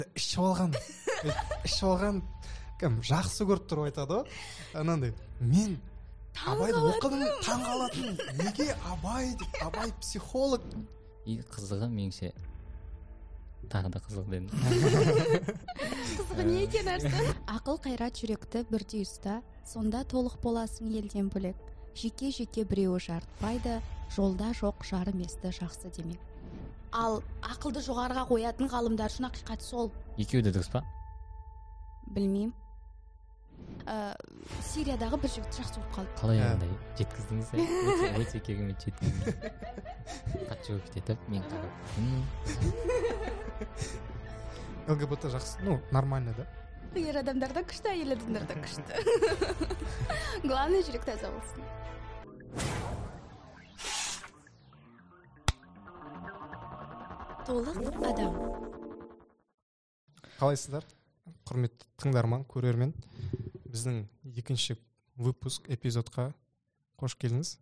ішіп алған кім жақсы көріп тұрып айтады ғой, анандай мен абайды оқыдым, таң қалатын, неге абай психолог. И қызығы меніңше тағы да қызық дедім. Қызығы не екен Арыстан? Ақыл қайрат жүректі бірдей ұста, сонда толық боласың елден бөлек. Жеке біреуі жарытпайды, жолда жоқ жарым есті жақсы демек. Ал ақылды жоғарыға қоятын ғалымдар үшін ақиқат сол. Екеуі де дұрыс па? Білмеймін. Сириядағы бір жігіт жақсы болып қалды. Қалай ондай жеткіздіңіз? Өте керемет жеткіздіңіз. Қатты жүріп кетіп, мен қарап. ЛГБТ жақсы, нормально да. Ер адамдарда күшті, әйел адамдарда күшті. Главное, жүрек таза болсын. Толық адам. Қалайсыздар? Құрметті тыңдарман, көрермен, біздің екінші выпуск эпизодқа қош келдіңіз.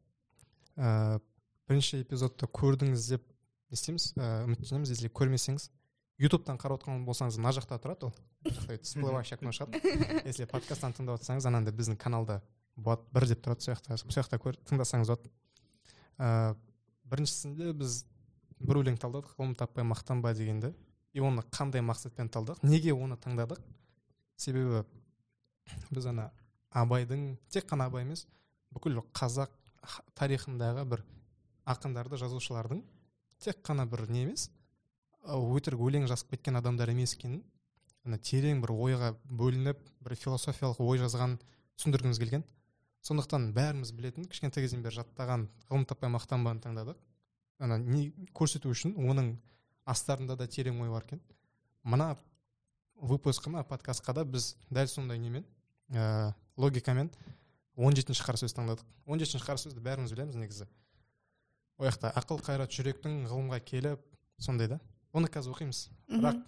Бірінші эпизодты көрдіңіз деп естиміз, үміттенеміз. Если көрмесеңіз, ютубтан қарап отқан болсаңыз, мына жақта тұрады ол. Всплывающий окно шығады. Если подкасттан тыңдап отырсаңыз, ананда біздің каналда болады, бір деп тұрады, сол жақта тыңдасаңыз болады. Біріншісінде біз бір өлең талдадық, ғылым таппай мақтанба дегенді. И оны қандай мақсатпен талдық? Неге оны таңдадық? Себебі біз Абайдың, тек қана Абай емес, бүкіл қазақ тарихындағы бір ақындарды, жазушылардың тек қана бір не емес, өтірік өлең жазып кеткен адамдар емес екенін, терең бір ойға бөлініп, бір философиялық ой жазған түсіндіргіміз келген. Сондықтан бәріміз білетін, кішкентай кезден бері жаттаған ғылым таппай мақтанбаны таңдадық. Не көрсету үшін оның астарында да терең ой бар екен. Мына выпускқа, подкастқа да біз дәл сондай немен, логикамен 17-ші қара сөз таңдадық. 17-ші қара сөзді бәріміз білеміз негізі. Ояқта ақыл қайрат жүректің ғылымға келіп, сондай да. Оны қазір оқимыз. Бірақ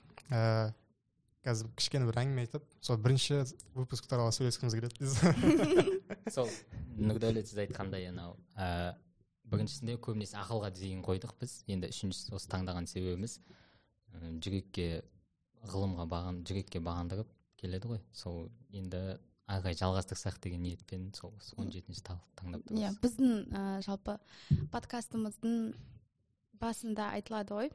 қазір кішкене бір әңгіме айтып, сол бірінші выпуск туралы сөйлескіміз келеді. Сол Нұрдәулет сіз айтқандай, біріншісінде көбінесе ақылға дейін қойдық біз. Енді үшіншісі осы таңдаған себебіміз жүрекке бағындырып келеді ғой. Сол енді ағай жалғастырсақ деген ниетпен сол 17-ші таңдап тұрмыз. Біздің жалпы подкастымыздың басында айтылады ғой.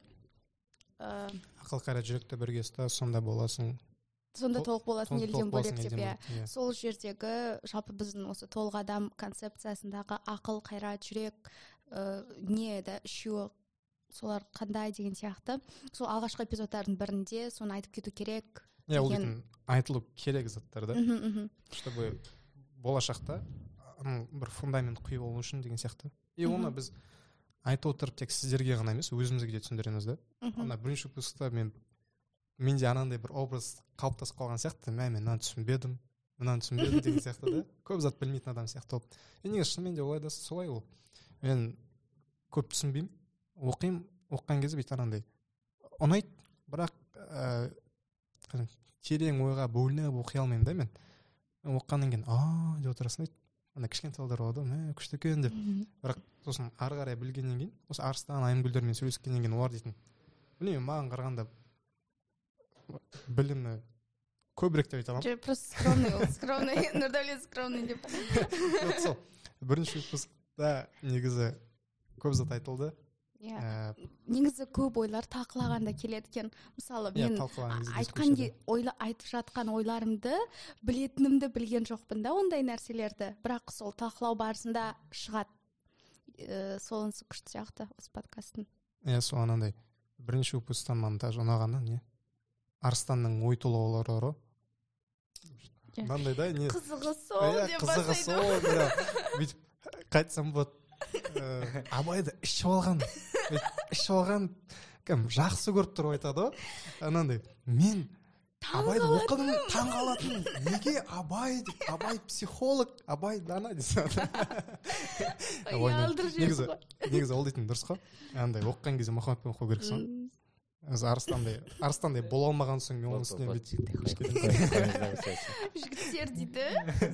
Ақыл қайрат жүректі бірге ұста, сонда боласың. Сонда толық боласың елден бөлек деп. Сол жердегі жалпы біздің осы толық адам концепциясындағы ақыл қайрат жүрек не да үшеуі солар қандай деген сияқты. Сол алғашқы эпизодтардың бірінде соны айтып кету керек. Ол дейтін айтылу керек заттар да. Чтобы болашақта бір фундамент құйып алу үшін деген сияқты. И оны біз айтып отырып тек сіздерге ғана емес, өзімізге де түсіндіреміз да. Бірінші выпускта менде анандай бір образ қалыптасып қалған сияқты, мен мынаны түсінбедім деген сияқты да. Көп зат білмейтін адам сияқты болып. Негізі шынымен де олай да солай ол. Мен көп түсінбеймін, оққан кезде бүйтіп анандай ұнайды, бірақ терең ойға бөлініп оқи алмаймын да мен. Оққаннан кейін деп отырасың дейді. Кішкентай балдар болады, күшті екен деп. Бірақ сосын ары қарай білгеннен кейін, осы Арыстан, Айымгүлдермен сөйлескеннен кейін олар дейтін. Білмеймін, маған қарағанда білімі көбірек деп айта аламын. Просто скромный, Нұрдәулет скромный деп. Сол, бірінші выпускта негізі көп зат айтылды. Негізі көп ойлар талқылағанда келеді екен. Мысалы, мен айтып жатқан ойларымды, білетінімді білген жоқпын да ондай нәрселерді. Бірақ сол талқылау барысында шығады. Солынсы күшті сияқты осы подкасттың. Сол анандай. Бірінші выпусктан монтаж ұнағаны не? Арыстанның ой толғаулары. Мынандай да не? Қызығы сол деп бастайды. Қызығы сол. Бүйтіп қайтсам болады. Абайды ішіп алған кім жақсы көріп тұрып айтады ғой. Анандай мен Абайды оқыдым, таң қалатын, неге Абай психолог, Абай дана десе. Негізі ол дейтін дұрыс қой. Андай оқыған кезде махаббатпен оқу керексің. Арыстандай бола алмаған соң мен оның үстіне жігіттер дейді.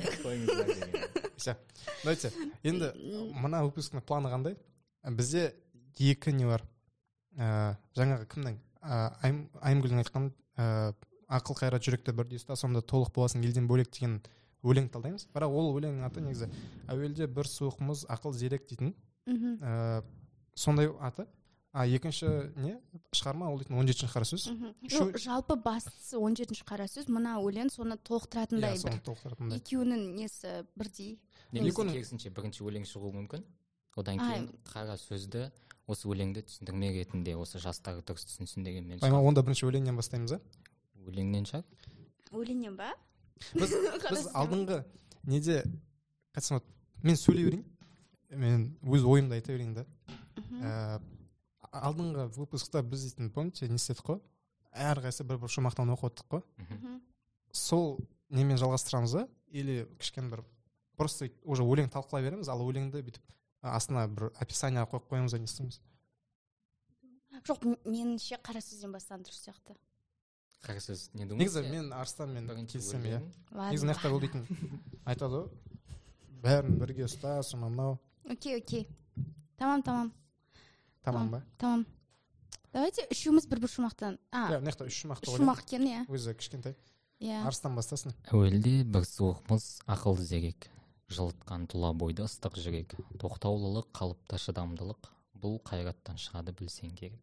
Давайте, енді мына выпусктың планы қандай? Бізде екі не бар. Жаңағы кімнің айымгүлдің айтқан ақыл қайрат жүректе бірдей ұста, сонда толық боласың елден бөлек деген өлең талдаймыз. Бірақ ол өлеңнің аты негізі әуелде бір суық мұз ақыл зерек дейтін сондай аты. Екінші не шығарма ол дейтін 17-ші қара сөз. Жалпы бастысы 17-ші қара сөз, мына өлең соны толықтыратындай бір. Екеуінің несі бірдей. Негізі керісінше бірінші өлең шығуы мүмкін. Одан кейін қара сөзді осы өлеңді түсіндірме ретінде осы жастағы дұрыс түсінсін дегенмен. Онда бірінші өлеңнен бастаймыз, Өлеңнен шығар? Өлеңнен ба? Біз алдыңғы неде мен сөйлей берейін. Мен өз ойымды айта берейін да. Алдыңғы выпускта біз дейтін, помните, не істедік қой? Әрқайсы бір шумақтан оқып өттік қой? Сол немен жалғастырамыз ба? Или кішкене бір просто уже өлең талқылай береміз, ал өлеңді бүйтіп астына бір описание қойып қоямыз, не істейміз? Жоқ, меніңше қара сөзден бастаған дұрыс сияқты. Қара сөз не думаете? Негізі мен Арыстанмен келісем, иә. Негізі мына ол дейтін айтады ғой, бәрін бірге ұста, сонан мынау. Окей. Тамам. Тамам ба? Тамам. Давайте үшеуміз бір шумақтан. Мына үш шумақты ойлаймын. Шумақ екен, иә. Өзі кішкентай. Иә. Арыстан бастасын. Әуелде бір суық мұз ақыл зерек, жылытқан тұла бойды ыстық жүрек, тоқтаулылық, қалыпта шыдамдылық, бұл қайраттан шығады білсең керек.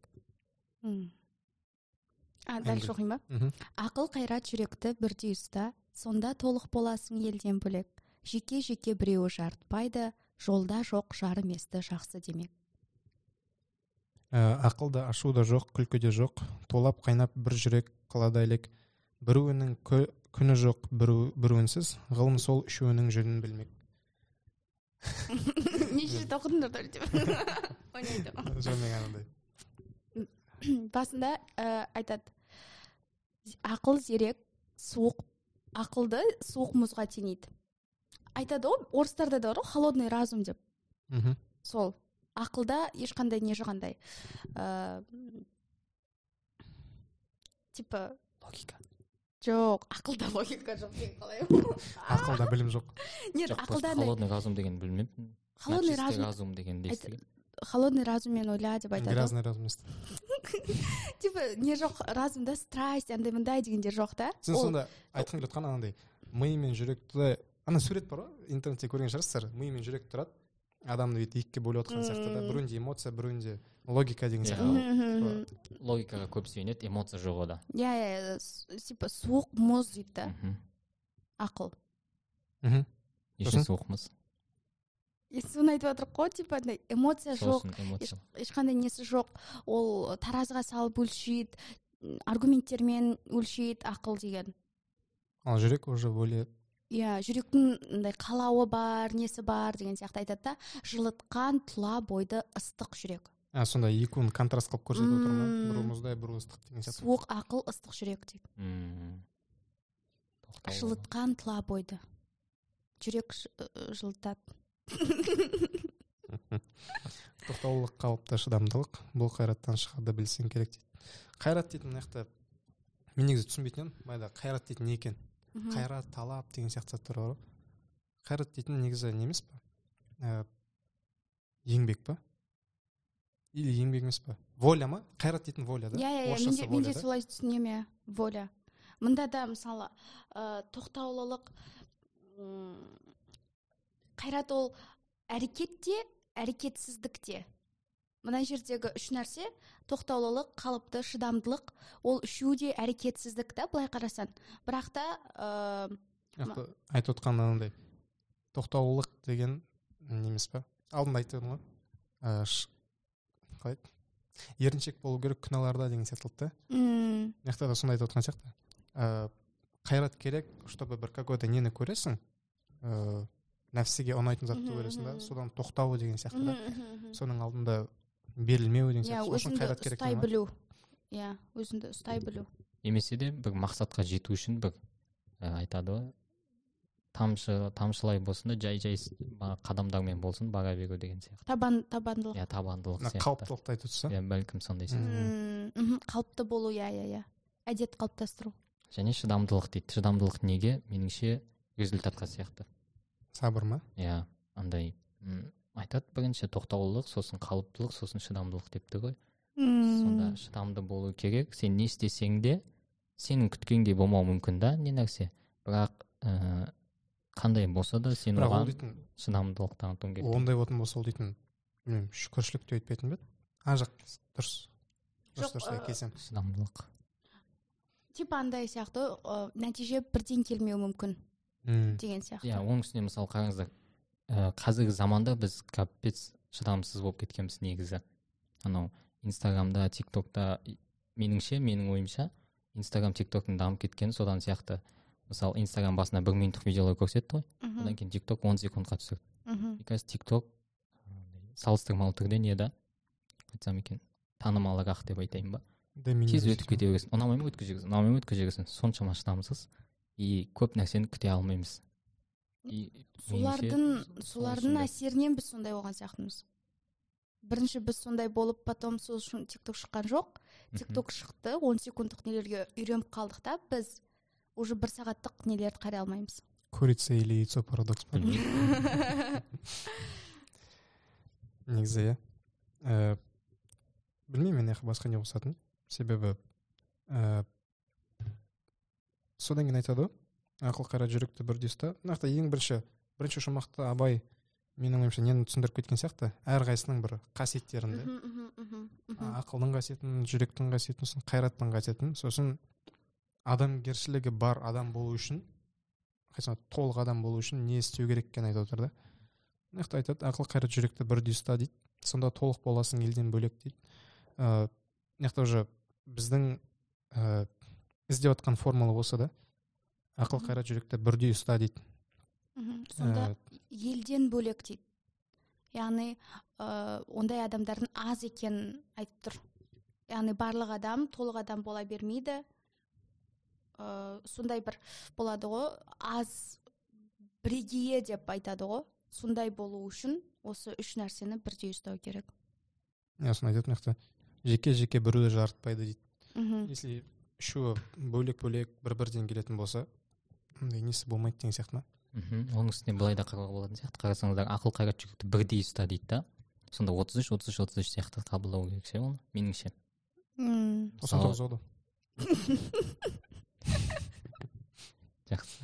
Дальше оқайын ба? Ақыл қайрат жүректі бірдей ұста, сонда толық боласың елден бөлек. Жеке біреуі жартпайды, жолда жоқ жарым есті жақсы демек. Ақылда ашу да жоқ, күлкі де жоқ, толап қайнап бір жүрек қалады әлек. Біруінің күні жоқ, біруінсіз, ғылым сол үшеуінің жөнін білмек. Неше тоқындырдар деп ойнайды. Жөнмен анандай. Басында айтады, ақыл зерек, ақылды суық мұзға теңейді. Айтады ғой, орыстарда да бар ғой, холодный разум деп. Сол. Ақылда ешқандай не жоғандай. Типа логика. Жоқ, ақылда логика жоқ деген қалай. Ақылда білім жоқ. Нет, ақылда холодный разум деген білмеппін. Холодный разум деген естіген. Холодный разуммен ойла деп айтады. Грязный разум есті. Типа не жоқ, разумда страсть, андай мындай дегендер жоқ та. Сен сонда айтқың келіп отқан анандай ми мен жүректі, ана сурет бар ғой, интернетте көрген шығарсыздар, ми мен жүрек тұрады. Адамды екіге бөліп отқан сияқты да, бірінде эмоция, бірінде логика деген сияқты. Логикаға көп сүйенеді, эмоция жоқ ода. Иә, типа суық мұз дейді. Ақыл. Еші суық мұз. Соны айтып отырық қой, типа эмоция жоқ, ешқандай несі жоқ. Ол таразыға салып өлшейді, аргументтермен өлшейді ақыл деген. Ал жүрек уже бөледі. Иә, жүректің қалауы бар, несі бар деген сияқты айтады да, жылытқан тұла бойды ыстық жүрек. Сонда екеуін контраст қылып көрсетіп отыр ма? Бір мұздай, бір ыстық деген сияқты. Суық ақыл, ыстық жүрек дейді. Жылытқан тұла бойды. Жүрек жылытады. Тоқтаулық, қалыпта шыдамдылық, бұл қайраттан шығады білсең керек дейді. Қайрат дейтін мынақты мен негізі түсінбейтін едім, майда қайрат дейтін не екен? Қайрат, талап деген сияқты заттар бар. Қайрат дейтін негізі не емес па? Еңбек па? Или еңбек емес па? Воля ма? Қайрат дейтін воля, да? Иә, мен де солай түсінемін, воля. Мында да мысалы тоқтаулылық, қайрат ол әрекетте, әрекетсіздікте. Мына жердегі үш нәрсе, тоқтаулылық, қалыпты, шыдамдылық, ол үшеуі де әрекетсіздік та, былай қарасан. Бірақ та айтып отқан анандай тоқтаулық деген немес па? Алдында айтып едім ғой. Қалай? Еріншек болу керек күнәларда деген сияқтылықты. Мына да сонда айтып отқан сияқты. Қайрат керек, чтобы бір какой-то нені көресің, нәпсіге ұнайтын затты көресің да, содан тоқтау деген сияқты да. Соның алдында берілмеу деген сияқты. Өзіңді ұстай білу. Иә, өзіңді ұстай білу. Немесе де бір мақсатқа жету үшін бір айтады ғой, тамшылай болсын да, жай қадамдармен болсын бара беру деген сияқты. Табандылық. Иә, табандылық сияқты. Қалыптылықты айтып отырсыз. Иә, бәлкім сондай сияқты. Қалыпты болу, иә. Әдет қалыптастыру. Және шыдамдылық дейді. Шыдамдылық неге? Меніңше результатқа сияқты. Сабыр ма? Иә, андай айтады бірінші тоқтаулылық, сосын қалыптылық, сосын шыдамдылық депті ғой. сонда шыдамды болу керек. Сен не істесең де сенің күткендей болмауы мүмкін да не нәрсе, бірақ қандай болса да сен оған шыдамдылық танытуың керек. Ондай болатын болса ол дейтін білмеймін, шүкіршілік деп айтпайтын бе? Жақ дұрыс. Дұрыс келсем. Шыдамдылық. Типа андай сияқты нәтиже бірден келмеуі мүмкін деген сияқты. Иә, оның үстіне мысалы қараңыздар, қазіргі заманда біз капец шыдамсыз болып кеткенбіз негізі. Анау Инстаграмда, ТикТокта, менің ойымша, Инстаграм, ТикТоктың дамып кеткені содан сияқты. Мысалы Инстаграм басына 1 минуттық видеолар көрсетті ғой, одан кейін ТикТок 10 секундқа түсірді. Because ТикТок салыстырмалы түрде не да, айтсам екен, танымалырақ деп айтайын ба? Тез өтіп кете бересің. Ұнамай ма өткізе бересің. Соншама шыдамсыз и көп нәрсені күте алмаймыз. Солардың әсерінен біз сондай болған сияқтымыз. Бірінші біз сондай болып, потом сол үшін ТикТок шыққан жоқ. ТикТок шықты, 10 секундтық нелерге үйреніп қалдық та, біз уже 1 сағаттық нелерді қарай алмаймыз. Курица или яйцо парадокс. Негізі, білмеймін, мен басқа не қосатын. Себебі содан кейін айтады ғой, ақыл қара жүректі бірдей ұста. Нақты ең бірінші шумақты Абай менің ойымша нені түсіндіріп кеткен сияқты, әрқайсының бір қасиеттерінде. Ақылдың қасиетін, жүректің қасиетін, қайраттың қасиетін, сосын адамгершілігі бар адам болу үшін, толық адам болу үшін не істеу керек екенін айтып отыр да. Нақты айтады, ақыл қайрат жүректі бірдей ұста дейді. Сонда толық боласың елден бөлек дейді. Нақты уже біздің іздеп отқан формула осы да. Ақыл қайрат жүректі бірдей ұста дейді. Сонда елден бөлек дейді. Яғни ондай адамдардың аз екенін айтып тұр. Яғни барлық адам толық адам бола бермейді. Сондай бір болады ғой, аз бірегейі деп айтады ғой. Сондай болу үшін осы 3 нәрсені бірдей ұстау керек. Соны айтады, нақты жеке біреуді жарытпайды дейді. Если үшеуі бөлек бір-бірден келетін болса, ондай несі болмайды деген сияқты ма? Оның үстіне былай да қарауға болатын сияқты. Қарасаңыздар, ақыл қайрат жүректі бірдей ұста дейді да. Сонда 33 сияқты қабылдау керек ше оны, меніңше. 99 болды. Жақсы.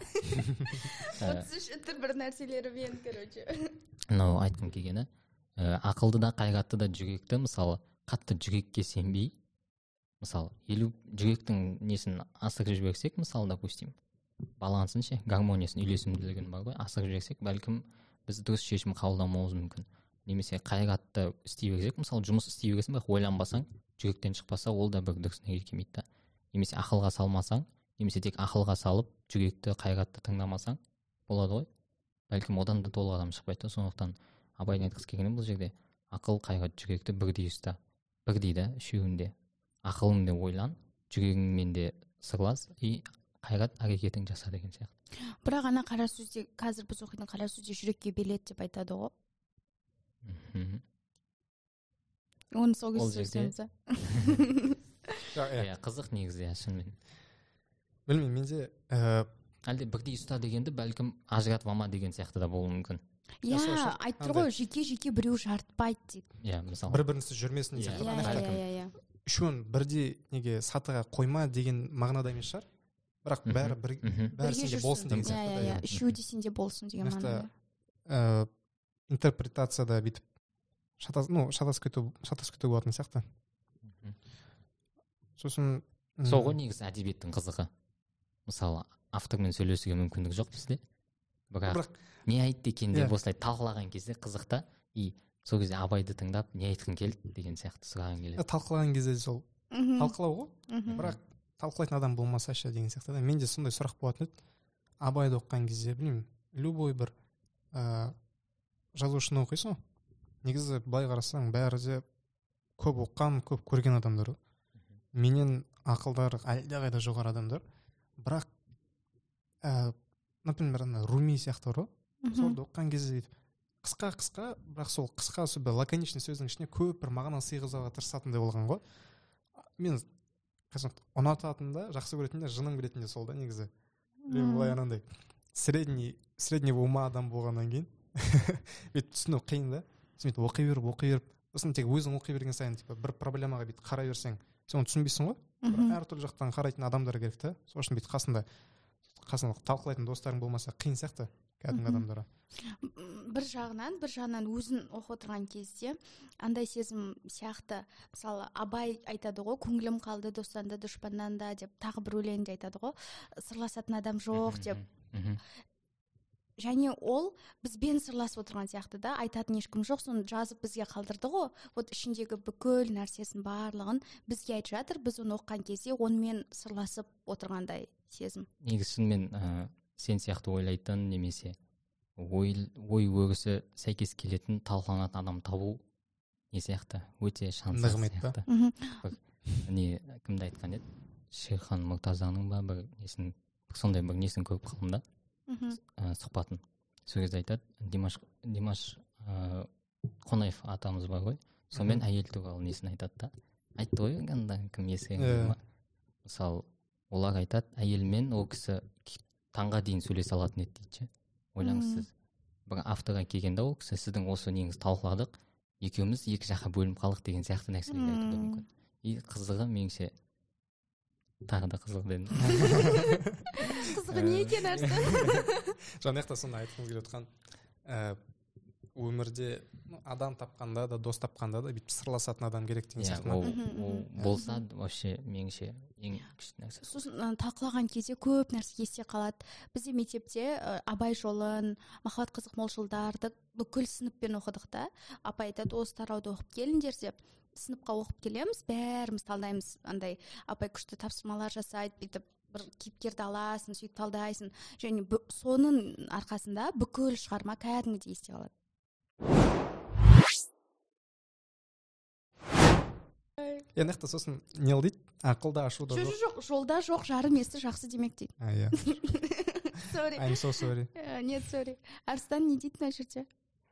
33 бір нәрселері мен, короче. Айтқым келгені, ақылды да, қайратты да, жүректі, мысалы, қатты жүрекке сенбей, мысалы, жүректің несін асырып жіберсек, мысалы, допустим, балансын ше, гармониясын, үйлесімділігін бар ғой, асырып жіберсек, бәлкім біз дұрыс шешім қабылдамауымыз мүмкін. Немесе қайратты істей берсек, мысалы, жұмыс істей бересің, бірақ ойланбасаң, жүректен шықпаса, ол да бір дұрыс неге келмейді да. Немесе ақылға салмасаң, немесе тек ақылға салып, жүректі, қайратты тыңдамасаң, болады ғой. Бәлкім одан да толық адам шықпайды. Сондықтан Абайдың айтқысы келгені бұл жерде ақыл, қайрат, жүректі бірдей ұста. Бірдей да, үшеуінде. Ақылыңды ойлан, жүрегіңмен де сырлас, и қайрат әрекетің жаса деген сияқты. Бірақ ана қара сөзде, қазір біз оқитын қара сөзде жүрекке беріледі деп айтады ғой. Оны сол кезде сөзімізі. Қызық негізі, шынымен. Білмеймін, менде әлде бірдей ұста дегенді бәлкім ажыратып алма деген сияқты да болуы мүмкін. Айтыр ғой, жеке біреу жартпайды дейді. Мысалы. Бір-бірінсіз жүрмесін деген. Үшеуін бірдей неге сатыға қойма деген мағынада емес шығар. Бірақ бәрі сенде болсын деген сияқты. Үшеу де сенде болсын деген мағынада. Интерпретацияда бүйтіп шатасып кету болатын сияқты. Сосын сол ғой негізі әдебиеттің қызығы. Мысалы, автормен сөйлесуге мүмкіндік жоқ бізде. Бірақ не айтты екен деп осылай талқылаған кезде қызықта, и сол кезде Абайды тыңдап, не айтқың келді деген сияқты сұраған келеді. Талқылаған кезде сол талқылау ғой, бірақ талқылайтын адам болмаса ше деген сияқты. Менде сондай сұрақ болатын еді. Абайды оқыған кезде, білмеймін, любой бір жазушыны оқисың ғой. Негізі былай қарасаң, бәрі де көп оққан, көп көрген адамдар. Менен ақылдары әлдеқайда жоғары адамдар. Бірақ например, Руми сияқты бар ғой. Соларды оқыған кезде қысқа, бірақ сол қысқа лаконичный сөздің ішіне көп бір мағына сыйғызуға тырысатындай болған ғой. Мен ұнататын да, жақсы көретін де, жыным келетін де сол да негізі. Былай анандай средний ума адам болғаннан кейін бүйтіп түсіну қиын да. Сөйтіп оқи беріп сосын тек өзің оқи берген сайын типа бір проблемаға бүйтіп қарай берсең сен оны түсінбейсің ғой. Әртүрлі жақтан қарайтын адамдар керек та. Сол үшін бүйтіп қасында талқылайтын достарың болмаса қиын сияқты кәдімгі адамдарға. бір жағынан өзін оқып отырған кезде андай сезім сияқты, мысалы Абай айтады ғой, көңілім қалды достан да дұшпаннан да деп, тағы бір өлеңде айтады ғой, сырласатын адам жоқ деп. Және ол бізбен сырласып отырған сияқты да, айтатын ешкім жоқ, соны жазып бізге қалдырды ғой. Вот ішіндегі бүкіл нәрсесін барлығын бізге айтып жатыр, біз оны оқыған кезде онымен сырласып отырғандай сезім. Негізі шынымен сен сияқты ойлайтын немесе ой өрісі сәйкес келетін талқыланатын адам табу не сияқты өте шансыз сияқты. Не кімді айтқан еді, Шерхан Мұртазаның ба бір несін, сондай бір несін көріп қалдым да, сұхбатын. Сол кезде айтады, Димаш Қонаев атамыз бар ғой, сонымен әйел туралы несін айтады да, айтты ғой анда кім есігін ма, мысалы олар айтады, әйелмен ол кісі таңға дейін сөйлесе алатын еді дейді. Ойлаңыз сіз, бір авторға келгенде ол кісі сіздің осы неңіз талқыладық, екеуміз екі жаққа бөлініп қалдық деген сияқты нәрселерді айтуы мүмкін. И қызығы меніңше тағы да қызық дедім. Қызығы не екен Арыстан? Жаңақта соны айтқым келіп отқан, өмірде адам тапқанда да дос тапқанда да бүйтіп сырласатын адам керек деген сияқты. Ол болса вообще меніңше ең күшті нәрсе. Сосын талқылаған кезде көп нәрсе есте қалады. Бізде мектепте Абай жолын, Махаббат қызық мол жылдарды бүкіл сыныппен оқыдық та. Апай айтады, осы тарауды оқып келіңдер деп. Сыныпқа оқып келеміз, бәріміз талдаймыз. Андай апай күшті тапсырмалар жасайды, бүйтіп бір кейіпкерді аласың, сөйтіп талдайсың. Және соның арқасында бүкіл шығарма кәдімгідей есте қалады. Яғни сосын не дейді? Ақылда ашуда жоқ. Жоқ, жолда жоқ, жарым есті жақсы демек дейді. Sorry. I'm so sorry. Нет, sorry. Арыстан не дейді мына жерде?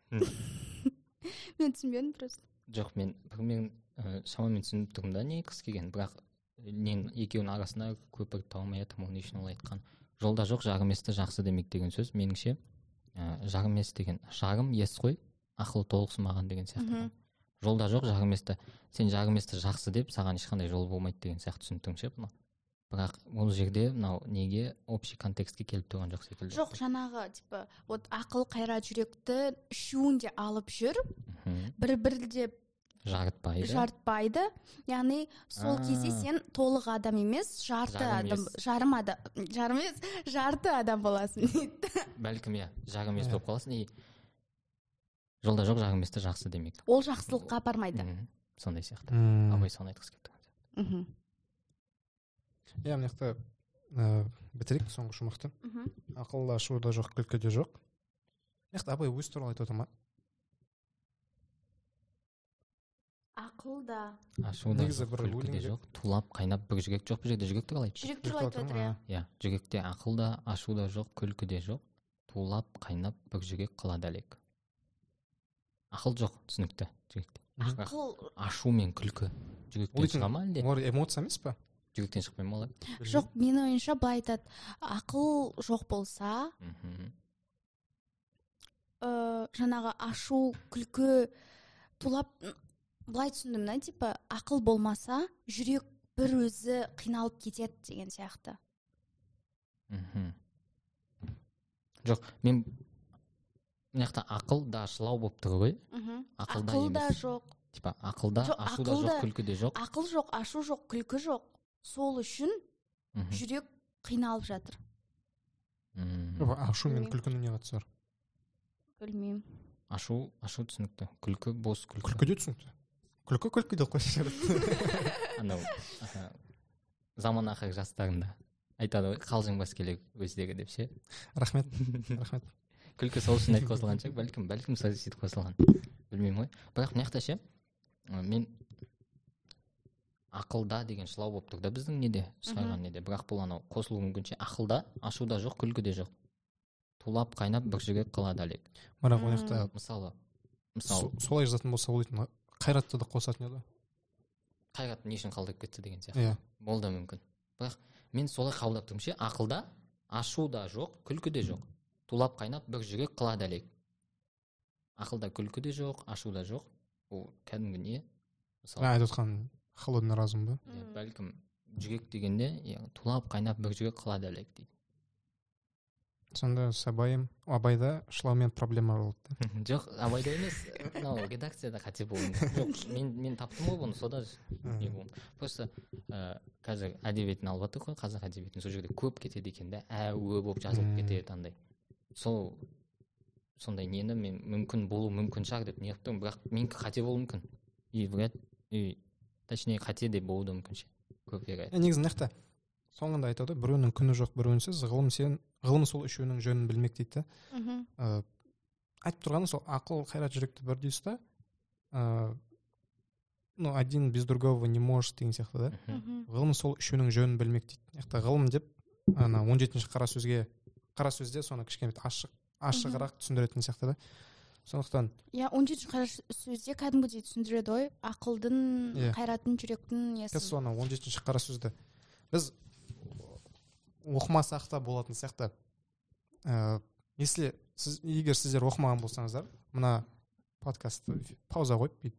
Мен түсінбедім просто. Жоқ, мен шамамен түсініп тұрмын да не қыз келген, бірақ екеуінің арасында көпір тауымай жатырмын, ол не үшін ол айтқан. Жолда жоқ, жарым есті жақсы демек деген сөз, меніңше жарым ес деген жарым ес қой, ақыл толықсымаған деген сияқты. Жолда жоқ, жарым есті, сен жарым есті жақсы деп, саған ешқандай жол болмайды деген сияқты түсінтің ше бұны. Бірақ ол жерде мынау неге общий контекстке келіп тұрған жоқ секілді. Жоқ, жаңағы типа вот ақыл қайрат жүректі үшеуін де алып жүр, бір-бірде жарытпайды. Яғни сол кезде сен толық адам емес, жарты адам боласың дейді. Бәлкім жарым ес болып қаласың, и жолда жоқ, жарым есті жақсы демек. Ол жақсылыққа апармайды. Сондай сияқты. Абай соны айтқысы келіп тұрған. Мына жақта бітірейік соңғы шумақты. Ақылда ашуда жоқ, күлкіде жоқ. Мына жақта Абай өз туралы айтып отыр ма? Ақылда ашуда жоқ, күлкіде жоқ, тулап қайнап бір жүрек жоқ. Бұл жерде жүрек туралы айтты. Жүрек туралы айтып отыр, иә. Жүректе ақылда ашуда жоқ, күлкіде жоқ, тулап қайнап бір жүрек қылады әлек. Ақыл жоқ, түсінікті жүректе. Ашу мен күлкі жүректен шыға ма әлде? Олар эмоция емес па? Жүректен шықпай ма олар? Жоқ, менің ойымша былай айтады, ақыл жоқ болса, жаңағы ашу, күлкі, тулап, былай түсіндім да, типа ақыл болмаса, жүрек бір өзі қиналып кетеді деген сияқты. Жоқ, мен мынақта ақыл да ашылау болып тұр ғой. Ақылда жоқ. Типа ақылда ашуда жоқ, күлкіде жоқ. Ақыл жоқ, ашу жоқ, күлкі жоқ. Сол үшін жүрек қиналып жатыр. Ашу мен күлкінің не қатысы бар? Білмеймін. Ашу түсінікті, күлкі бос күлкі. Күлкі де түсінікті. Күлкі де қойшы жарады. Анау заман ақыр жастарында айтады ғой, қалжың бас келек өздері деп ше. Рахмет. Күлкі сол үшін айтып қосылған шығар, бәлкім сөйтіп қосылған. Білмеймін ғой. Бірақ мынақта ше, мен ақылда деген шылау болып тұр да біздің неде, шығарған неде. Бірақ бұл анау қосылуы мүмкінше ақылда, ашуда жоқ, күлкіде жоқ. Тулап қайнап бір жүрек қылады әлек. Бірақ онақта мысалы солай жазатын болса ойлайтын, қайратты да қосатын еді. Қайрат не үшін қалдырып кетті деген сияқты. Ол да мүмкін. Бірақ мен солай қабылдап тұрмын ше, ақылда ашуда жоқ, күлкіде жоқ. Тулап қайнап бір жүрек қылады әлек. Ақылда күлкі де жоқ, ашу да жоқ. ол кәдімгі не мысалы айтып отқан холодный разум ба? Бәлкім жүрек дегенде тулап қайнап бір жүрек қылады әлек дейді. Сонда абайда шылаумен проблема болды. Жоқ, абайда емес, мынау редакцияда қате болды. Жоқ, мен таптым ғой бұны, сода не болды. Просто қазір әдебиетін алып жатыр ғой, қазақ әдебиетін, сол жерде көп кетеді екен да, болып жазылып кетеді андай. Сондай нені мен мүмкін болу мүмкін шығар деп не қылып, бірақ менікі қате болуы мүмкін. Точнее қате де болуы да мүмкін ше. Негізі нақты соңында айтады, біреуінің күні жоқ, біреуінсіз, ғылым сол үшеуінің жөнін білмек дейді. Айтып тұрғаны сол ақыл, қайрат, жүректі бір дейсіз да, один без другого не может деген сияқты да. Ғылым сол үшеуінің жөнін білмек дейді. Ғылым деп 17-ші қара сөзде соны кішкене ашығырақ түсіндіретін сияқты да. Сондықтан 17-ші қара сөзде кәдімгідей түсіндіреді ғой, ақылдың, қайраттың, жүректің несін. Соны 17-ші қара сөзді біз оқымасақ та болатын сияқты. Егер сіздер оқымаған болсаңыздар, мына подкастты пауза қойып бүйтіп.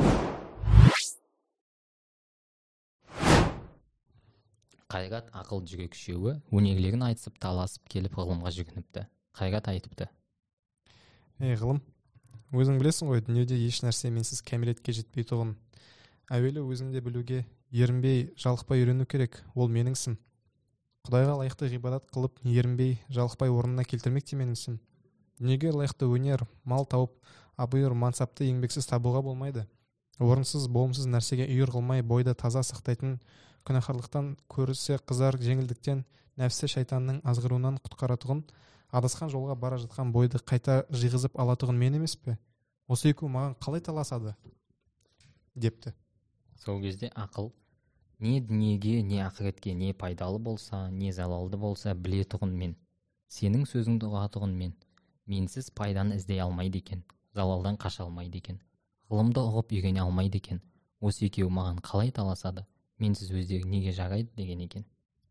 Қайрат, ақыл, жүрек үшеуі өнерлерін айтысып таласып келіп ғылымға жүгініпті. Қайрат айтыпты: ғылым, өзің білесің ғой, дүниеде еш нәрсе менсіз кәмелетке жетпей тұғын. Әуелі өзіңде білуге ерінбей, жалықпай үйрену керек, ол менің ісім. Құдайға лайықты ғибадат қылып, ерінбей, жалықпай орнына келтірмек те менің ісім. Дүниеге лайықты өнер, мал тауып, абырой, мансапты еңбексіз табуға болмайды. Орынсыз, болымсыз нәрсеге үйір қылмай, бойды таза сақтайтын, күнәһарлықтан көрісе қызар жеңілдіктен, нәпсі шайтанның азғыруынан құтқаратұғын, адасқан жолға бара жатқан бойды қайта жиғызып алатұғын мен емес пе? Осы екеуі маған қалай таласады? Депті. Сол кезде ақыл не дүниеге, не ақыретке, не пайдалы болса, не залалды болса білетұғын мен. Сенің сөзіңді ұғатұғын мен. Менсіз пайданы іздей алмайды екен, залалдан қаша алмайды екен. Ғылымды ұғып үйрене алмайды екен. Осы екеуі маған қалай таласады? Менсіз өздері неге жарайды деген екен.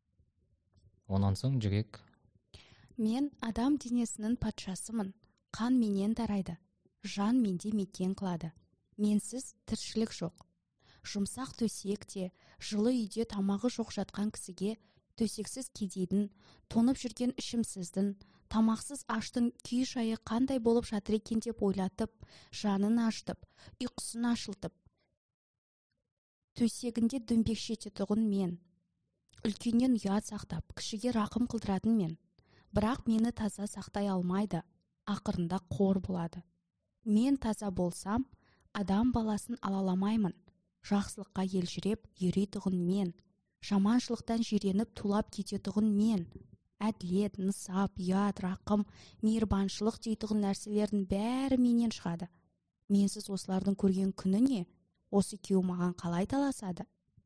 Онан соң жүрек: мен адам денесінің патшасымын. Қан менен тарайды. Жан менде мекен қылады. Менсіз тіршілік жоқ. Жұмсақ төсекте, жылы үйде тамағы жоқ жатқан кісіге, төсексіз кедейдің, тонып жүрген ішімсіздің, тамақсыз аштың күй жайы қандай болып жатыр екен деп ойлатып, жанын аштып, ұйқысын ашылтып, төсегінде дөңбекшететұғын мен. Үлкеннен ұят сақтап, кішіге рақым қылдыратын мен. Бірақ мені таза сақтай алмайды, ақырында қор болады. Мен таза болсам, адам баласын алаламаймын. Жақсылыққа елжіреп, үйрейтұғын мен. Жаманшылықтан жиреніп, тулап кететұғын мен. Әділет, нысап, ұят, рақым, мейірбаншылық дейтұғын нәрселердің бәрі менен шығады. Менсіз осылардың көрген күні не? Осы екеуі маған қалай таласады?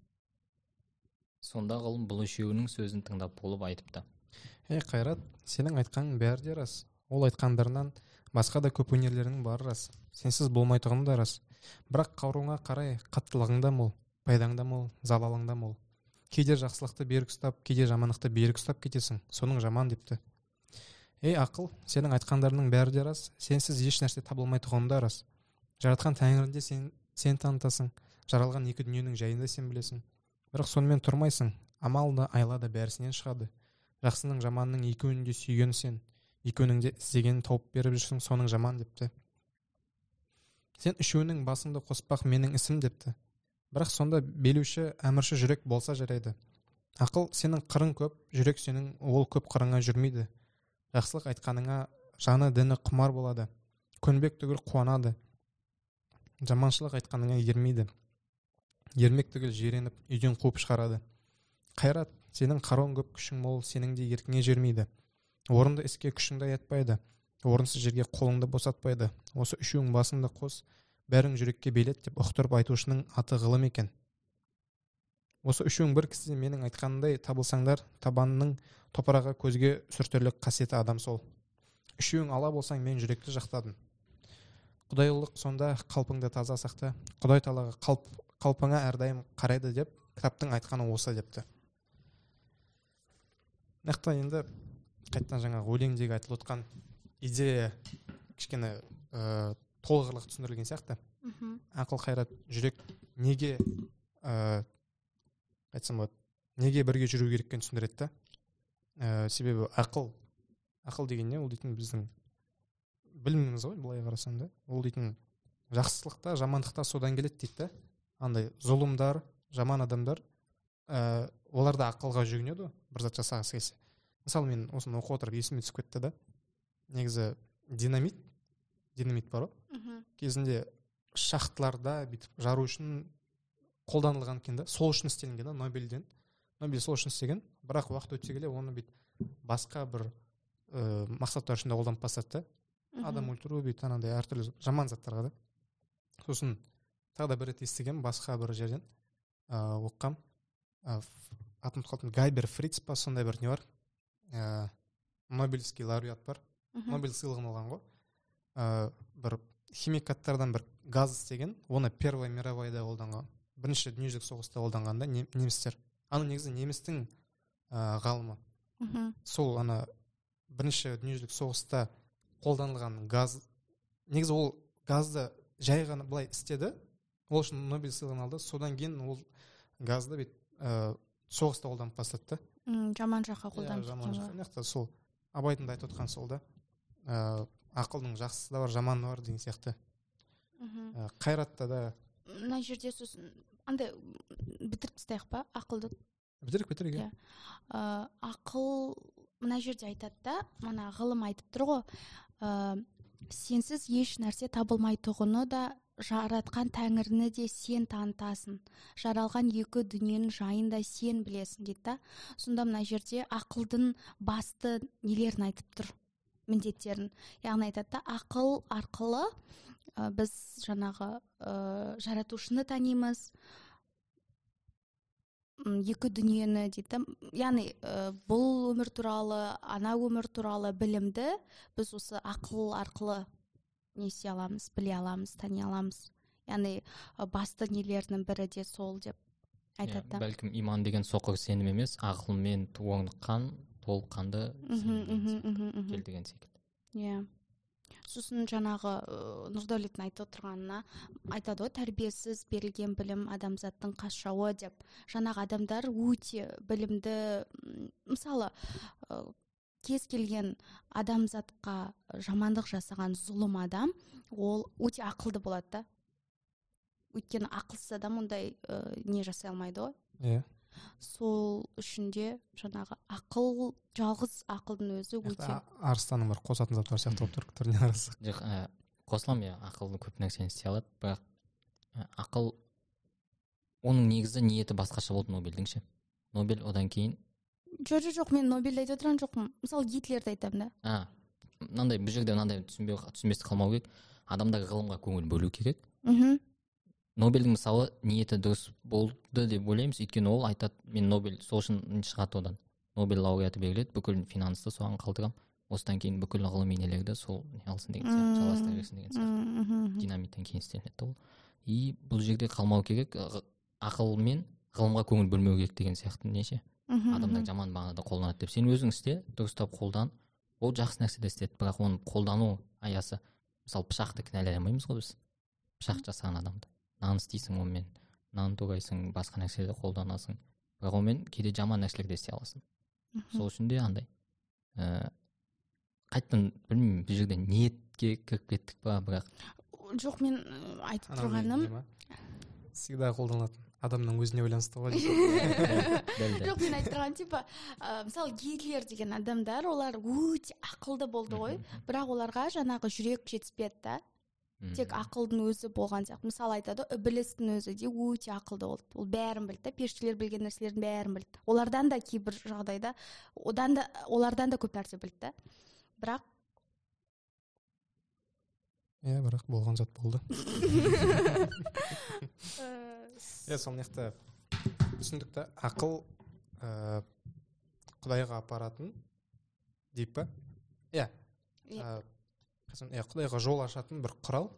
Сонда ғылым бұл үшеуінің сөзін тыңдап болып айтыпты: Қайрат, сенің айтқаның бәрі де рас. Ол айтқандарынан басқа да көп өнерлерінің бары рас. Сенсіз болмайтұғын да рас. Бірақ қауруыңа қарай қаттылығыңда мол, пайдаңда мол, залалыңда мол. Кейде жақсылықты берік ұстап, кейде жамандықты берік ұстап кетесің. Соның жаман депті. Ақыл, сенің айтқандарының бәрі де рас. Сенсіз еш нәрсе табылмайтұғын да рас. Жаратқан тәңірінде сен танытасың. Жаралған екі дүниенің жайында сен білесің. Бірақ сонымен тұрмайсың. Амал да, айла да бәрісінен шығады. Жақсының жаманның екеуінде сүйген сен. Екеуінің де іздегенін тауып беріп жүрсің, соның жаман депті. Сен үшеуінің басыңды қоспақ менің ісім депті. Бірақ сонда белуші, әмірші жүрек болса жарайды. Ақыл, сенің қырың көп, жүрек сенің ол көп қырыңа жүрмейді. Жақсылық айтқаныңа жаны діні құмар болады. Көнбек түгіл қуанады. Жаманшылық айтқаныңа ермейді. Ермек түгіл жиреніп, үйден қуып шығарады. Қайрат, сенің қаруың көп, күшің мол, сенің де еркіңе жермейді. Орынды іске күшіңді аятпайды. Орынсыз жерге қолыңды босатпайды. Осы үшеуің басыңды қос, бәрің жүрекке белет деп ұқтырып айтушының аты ғылым екен. Осы үшеуің бір кісіде менің айтқанымдай табылсаңдар, табанының топыраға көзге сүртерлік қасиеті адам сол. Үшеуің ала болсаң, мен жүректі жақтадым. Құдайлық сонда қалпыңды таза сақта. Құдай талаға қалпыңа әрдайым қарайды деп, кітаптың айтқаны осы депті. Нақты енді қайттан жаңағы өлеңдегі айтылып отқан идея кішкене толығырақ түсіндірілген сияқты. ақыл, қайрат, жүрек неге айтсам болады, неге бірге жүру керек екенін түсіндіреді да. Себебі ақыл деген не, ол дейтін біздің біліміміз ғой, былай қарасаң да. Ол дейтін жақсылықта, жамандықта содан келеді дейді да. Андай зұлымдар, жаман адамдар оларда ақылға жүгінеді, бір зат жасағысы келсе. Мысалы, мен осыны оқып отырып есіме түсіп кетті да. Негізі динамит бар ғой. Кезінде шахталарда бүйтіп жару үшін қолданылған екен да. Сол үшін істелінген да, Нобель сол үшін істеген. Бірақ уақыт өтсе келе оны бүйтіп басқа бір мақсаттар үшін де қолданып бастады да. Адам өлтіру, бүйтіп анандай әртүрлі жаман заттарға да. Сосын тағы да бір рет естігем, басқа бір жерден оққам. Атын ұмытып қалдым, Гайбер Фриц па, сондай бір не бар. Нобельский лауреат бар. Нобель сыйлығын алған ғой. Бір химикаттардан бір газ істеген, оны Первая мировойда қолданған. Бірінші дүниежүзілік соғыста қолданған да немістер. Аны негізі немістің ғалымы. Сол бірінші дүниежүзілік соғыста қолданылған газ, негізі ол газды жай ғана былай істеді, ол үшін Нобель сыйлығын алды. Содан кейін ол газды соғыста қолданып бастады. Жаман жаққа қолданып. Жаман жаққа. Сол Абайдың да айтып отқан сол да. Ақылдың жақсысы да бар, жаманы бар деген сияқты. Қайратта да. Мына жерде сосын андай бітіріп тастайық па ақылды? Бітірік. Ақыл мына жерде айтады да, мына ғылым айтып тұр ғой, сенсіз еш нәрсе табылмайтұғыны да, жаратқан тәңіріні де сен танытасың, жаралған екі дүниенің жайын да сен білесің дейді да. Сонда мына жерде ақылдың басты нелерін айтып тұр, міндеттерін. Яғни айтады да, ақыл арқылы біз жаңағы жаратушыны танимыз, екі дүниені дейді. Яғни бұл өмір туралы, ана өмір туралы білімді біз осы ақыл арқылы несе аламыз, біле аламыз, тани аламыз. Яғни басты нелерінің бірі де сол деп айтады. Бәлкім иман деген соқыр сенім емес, ақылмен орныққан толыққанды кел деген секілді. Сосын жаңағы Нұрдәулеттің айтып отырғанына айтады ғой, тәрбиесіз берілген білім адамзаттың қасшауы деп. Жаңағы адамдар өте білімді, мысалы кез келген адамзатқа жамандық жасаған зұлым адам, ол өте ақылды болады да. Өйткені ақылсыз адам ондай не жасай алмайды ғой. Сол үшінде жаңағы ақыл, жалғыз ақылдың өзі өте. Арыстанның бір қосатын заттар сияқты болып тұр, түріне қарасақ. Жоқ, қосылам, ақылдың көп нәрсені істей алады, бірақ ақыл, оның негізі ниеті басқаша болды Нобельдің ше. Нобель одан кейін. Жоқ, мен Нобельді айтып отырған жоқпын. Мысалы Гитлерді айтамын да. Мынандай бұл жерде мынандай түсінбестік қалмау керек. Адамдар ғылымға көңіл бөлу керек. Нобельдің мысалы ниеті дұрыс болды деп ойлаймыз, өйткені ол айтады, мен Нобель сол үшін шығады одан. Нобель лауреаты беріледі, бүкіл финансты соған қалдырам. Осыдан кейін бүкіл ғылыми нелерді сол не алсын деген сияқты, жалғастыра берсін деген сияқты. Динамиттен кейін істелінеді ол. И бұл жерде қалмау керек, ақыл мен ғылымға көңіл бөлмеу керек деген сияқты неше. Адамдар жаман бағанада қолданады деп. Сен өзің істе, дұрыстап қолдан. Ол жақсы нәрседе істеді, бірақ оны қолдану аясы, мысалы пышақты кінәлай алмаймыз ғой біз. Пышақ жасаған адамды. Нан істейсің онымен, нан тоғайсың, басқа нәрселерді қолданасың. Бірақ онымен кейде жаман нәрселерді істей аласың. Сол үшін де андай. Қайттан, білмеймін, бұл жерде ниетке кіріп кеттік па, бірақ. Жоқ, мен айтып тұрғаным. Всегда қолданатын. Адамның өзіне байланысты ғой. Жоқ, мен айтып тұрған типа, мысалы Гитлер деген адамдар, олар өте ақылды болды ғой, бірақ оларға жаңағы жүрек жетіспеді да. Тек ақылдың өзі болған сияқты. Мысалы айтады, Ібілістің өзі де өте ақылды болды. Ол бәрін білді, періштелер білген нәрселердің бәрін білді. Олардан да кейбір жағдайда, олардан да көп нәрсе білді. Бірақ бірақ болған зат болды. Сол мықты түсіндік та, ақыл Құдайға апаратын дейік па? Құдайға жол ашатын бір құрал,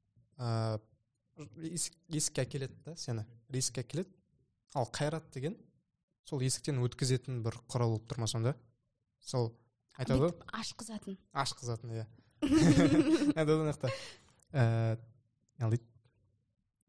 есікке әкеледі да, сені есікке әкеледі. Ал қайрат деген сол есіктен өткізетін бір құрал болып тұр ма сонда? Сол айтады ғой, ашқызатын, иә. Айтады мықты.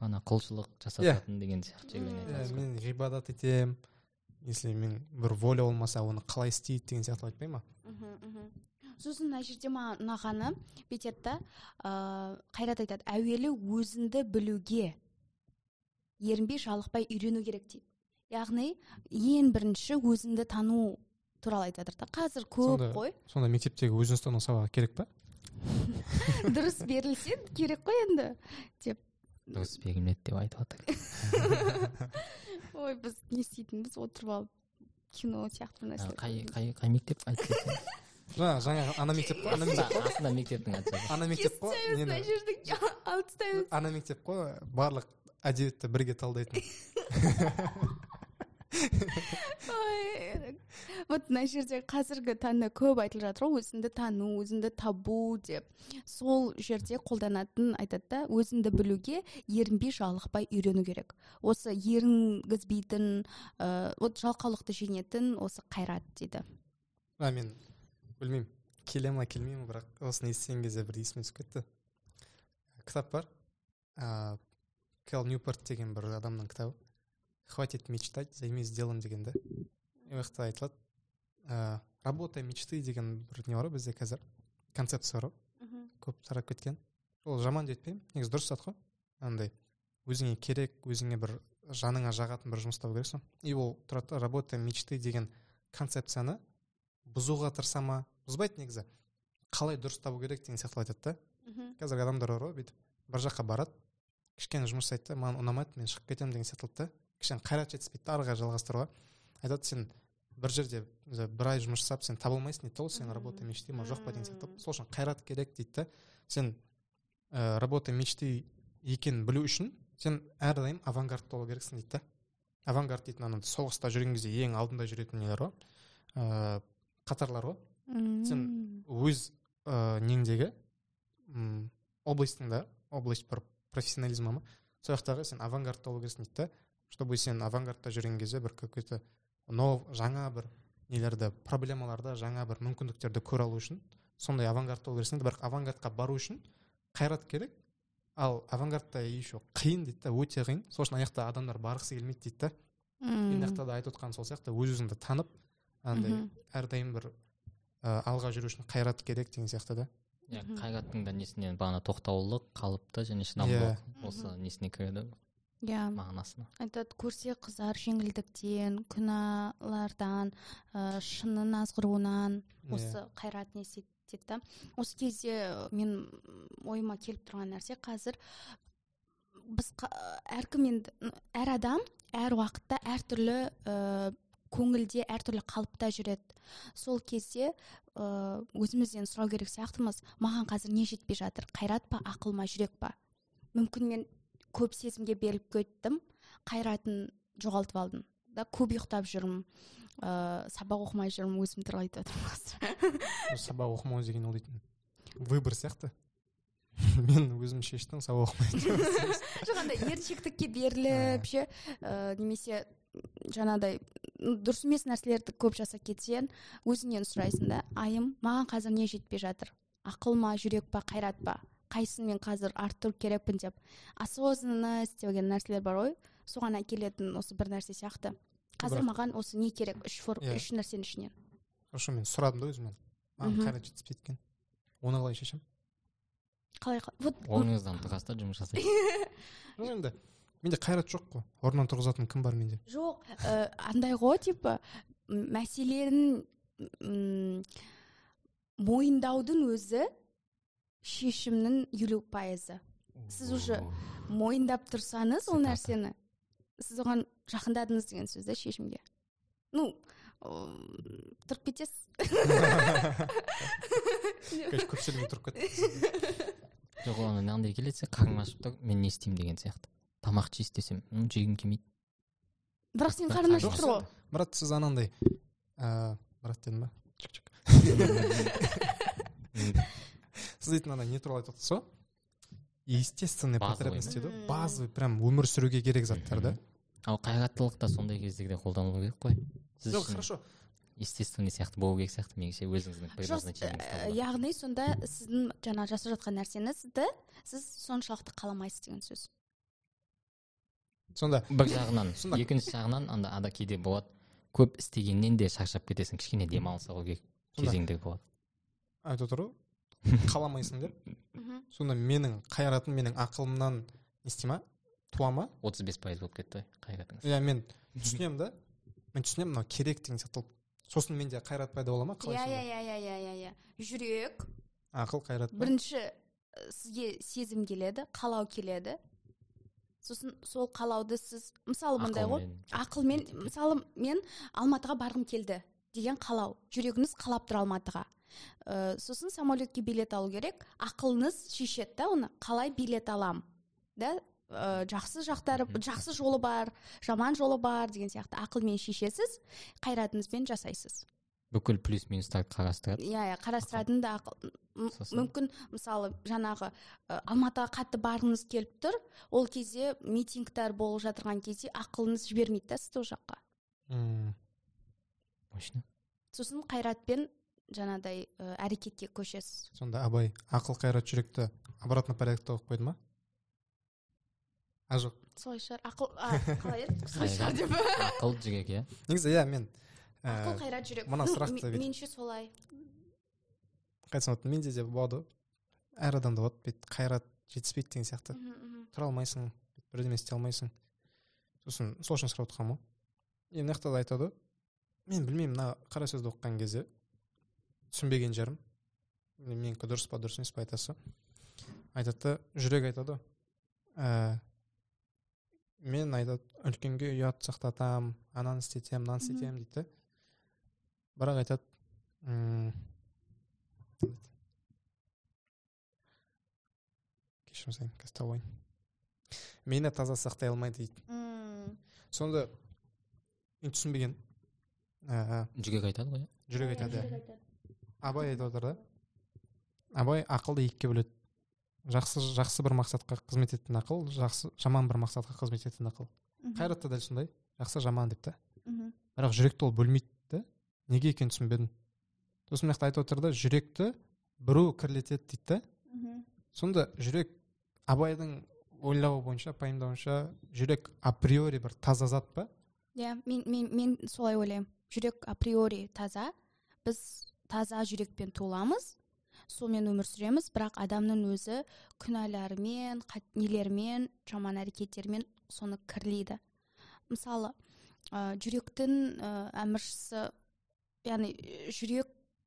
ана құлшылық жасататын деген сияқты жерлеріне мен ғибадат етем, если мен бір воля болмаса оны қалай істейді деген сияқты айтпай ма. Сосын мына жерде маған ұнағаны бүйтеді да, Қайрат айтады, әуелі өзіңді білуге ерінбей жалықпай үйрену керек дейді. Яғни ең бірінші өзіңді тану туралы айтады да. Қазір көп қой. Сонда мектептегі өзіңізді тану сабағы керек па? Дұрыс берілсе керек қой енді деп. Дұрыс берілмеді деп айтып жатыр. Ой, біз не істейтінбіз, отырып алып кино сияқты нәрсе. Қай мектеп айтты? Жаңа ана мектеп қой, астында мектептің аты. Ана мектеп қой, ана мектеп қой, барлық әдебиетті бірге талдайтын. Вот мына жерде қазіргі таңда көп айтылып жатыр ғой, өзіңді тану, өзіңді табу деп. Сол жерде қолданатын айтады да, өзіңді білуге ерінбей жалықпай үйрену керек. Осы ерінгізбейтін, жалқаулықты жеңетін осы Қайрат дейді. Мен білмеймін, келе ма келмей ма, бірақ осыны естіген кезде бір есіме түсіп кетті. Кітап бар, Кэл Ньюпорт деген бір адамның кітабы. Хватит мечтать, займись делом дегенде. Өйіқта айтылады. Работа мечты деген бір не бар бізде қазір. Концепция бар. Көп тарап кеткен. Ол жаман деп айтпаймын. Негізі дұрыс зат қой. Андай өзіңе керек, өзіңе бір жаныңа жағатын бір жұмыс табу керексің. И ол тұрады, работа мечты деген концепцияны бұзуға тырыса ма? Бұзбайды негізі. Қалай дұрыс табу керек деген сияқты айтады да. Қазір адамдар бар ғой, бүйтіп бір жаққа барады. Кішкене жұмыс айтты, маған ұнамайды, мен шығып кетемін деген сияқты да. Кішкене қайрат жетіспейді, арыға жалғастыруға. Айтады, сен бір жерде бір ай жұмыс жасап, сен табылмайсың дейді, сен работа мечты ма жоқ па деген сияқты. Сол үшін қайрат керек дейді. Сен работа мечты екенін білу үшін сен әрдайым авангард болу керексің дейді. Авангард дейтін ана соғыста жүрген кезде ең алдында жүретін нелер ғой, қатарлар ғой. Сен өз неңдегі областыңда, область бір профессионализма ма, сол жақтағы сен авангард болу керексің дейді, чтобы сен авангардта жүрген кезде бір какой-то жаңа бір нелерді, проблемаларды, жаңа бір мүмкіндіктерді көре алу үшін сондай авангард болу керексің. Бірақ авангардқа бару үшін қайрат керек, ал авангардта еще қиын дейді, өте қиын. Сол үшін аяқта адамдар барғысы келмейді дейді. Мен аяқта да айтып отқан сол сияқты, өз-өзіңді танып, андай әрдайым бір алға жүру үшін қайрат керек деген сияқты да. Қайраттың да несінен бағана тоқтаулық, қалыпты және шыдамдылық осы несіне кіреді мағынасына. Айтады, көрсе қызар жеңілдіктен, күнәлардан, шынның азғыруынан осы қайрат несі дейді. Осы кезде мен ойыма келіп тұрған нәрсе, қазір біз әр адам әр уақытта әртүрлі көңілде, әртүрлі қалыпта жүреді. Сол кезде өзімізден сұрау керек сияқтымыз, маған қазір не жетпей жатыр, қайрат па, ақыл ма, жүрек па? Мүмкін мен көп сезімге беріліп кеттім, қайратын жоғалтып алдым. Көп ұйықтап жүрмін, сабақ оқымай жүрмін, өзім туралы айтып отырмын. Сабақ оқымау деген ол дейтін выбор сияқты. Мен өзім шештім, сабақ оқымай. Жоғанда еріншектікке беріліп, немесе жаңадай дұрыс емес нәрселерді көп жасап кетсең, өзіңнен сұрайсың да, айым, маған қазір не жетпей жатыр? Ақыл ма, жүрек па, қайрат па? Қайсын мен қазір арттыру керекпін деп. Осознанность деген нәрселер бар ғой, соған әкелетін осы бір нәрсе сияқты. Қазір маған осы не керек? Үш нәрсенің ішінен. Хорошо, мен сұрадым да өзімнен. Маған қайрат жетіспейді екен. Оны қалай шешем? Қалай? Орныңыздан тұрғаста жұмыс жасайды. Енді менде қайрат жоқ қой. Орнынан тұрғызатын кім бар менде? Жоқ, андай ғой, типа мәселенің мойындаудың өзі шешімнің 50%. Сіз уже мойындап тұрсаңыз ол нәрсені, сіз оған жақындадыңыз деген сөз да шешімге. Тұрып кетесіз. Көп сөйлемей тұрып кетесіз. Жоқ, оны мынандай келеді, қарным ашып тұр, мен не істеймін деген сияқты. Тамақ жейсіз десем, жегім келмейді. Бірақ сен қарным ашып тұр ғой. Мұрат, сіз анандай Мұрат дедің ба? Сіз дейтін ана не туралы айтып отырсыз ғой? Естественный потребность дейді. Базовый, прям өмір сүруге керек заттар да. Ал қайраттылық та сондай кездерде қолданылу керек қой. Жоқ, хорошо. Естественный сияқты болу керек сияқты, меніңше өзіңіздің предназначениеңіз. Яғни сонда сіздің жаңа жасап жатқан нәрсені сіз соншалықты қаламайсыз деген сөз. сонда бір жағынан екінші жағынан анда кейде болады көп істегеннен де шаршап кетесің, кішкене демалыс алу керек кезеңдер болады. Айтып отыр ғой қаламайсың деп. Сонда менің қайратым менің ақылымнан не істей ма, туа ма? 35% болып кетті қайратыңыз. Иә, мен түсінемін да, мен түсінемін мынау керек деген сияқты. Сосын менде қайрат пайда бола ма? Иә. Жүрек, ақыл, қайрат. Бірінші сізге сезім келеді, қалау келеді. Сосын сол қалауды сіз, мысалы мындай ғой, ақылмен, мысалы мен Алматыға барғым келді деген қалау, жүрегіңіз қалап тұр Алматыға. Сосын самолетке билет алу керек, ақылыңыз шешеді да оны, қалай билет алам, да? Жақсы жақтары, жақсы жолы бар, жаман жолы бар деген сияқты ақылмен шешесіз, қайратыңызбен жасайсыз. Бүкіл плюс минустарды қарастырады. Иә, қарастыратын да ақыл. Мүмкін мысалы жаңағы Алматыға қатты барғыңыз келіп тұр, ол кезде митингтер болып жатырған кезде ақылыңыз жібермейді да сізді ол жаққа. Сосын қайратпен жаңадай әрекетке көшесіз. Сонда Абай ақыл, қайрат, жүректі обратно порядокта қойып қойды ма? Жоқ. Солай шығар. Қалай еді? Ақыл, жүрек, иә. Негізі, иә, мен ақыл, қайрат, жүрек. Мына сұрақты менше солай. Қайтсам менде де болады. Әр адамда болады, қайрат жетіспейді деген сияқты. Тұра алмайсың, бірдеме істей алмайсың. Сосын сол үшін сұрап отырғанмын. Мына жақта да айтады, мен білмеймін, мына қара сөзді оқыған кезде түсінбеген жерім. Менікі дұрыс па, дұрыс емес па айтасы. Айтады, жүрек айтады. Мен айтады, үлкенге ұят сақтатам, ананы істетем, мынаны істетем дейді. Бірақ айтады, кешірім сайын, қазір табайын. Мені таза сақтай алмайды дейді. Сонда мен түсінбеген. Жүрек айтады ғой. Жүрек айтады. Абай айтып отыр да. Абай ақылды екіге бөледі. Жақсы бір мақсатқа қызмет ететін ақыл, жаман бір мақсатқа қызмет ететін ақыл. Қайратта дәл сондай, жақсы жаман деп та. Бірақ жүректі ол бөлмейді да. Неге екенін түсінбедім. Сосын мына жақта айтып отыр да, жүректі біреу кірлетеді дейді да. Сонда жүрек Абайдың ойлауы бойынша, пайымдауынша, жүрек априори бір таза зат па? Иә, мен солай ойлаймын. Жүрек априори таза. Біз таза жүрекпен туыламыз, сонымен өмір сүреміз, бірақ адамның өзі күнәларымен, нелермен, жаман әрекеттермен соны кірлейді. Мысалы, жүректің әміршісі, яғни жүрек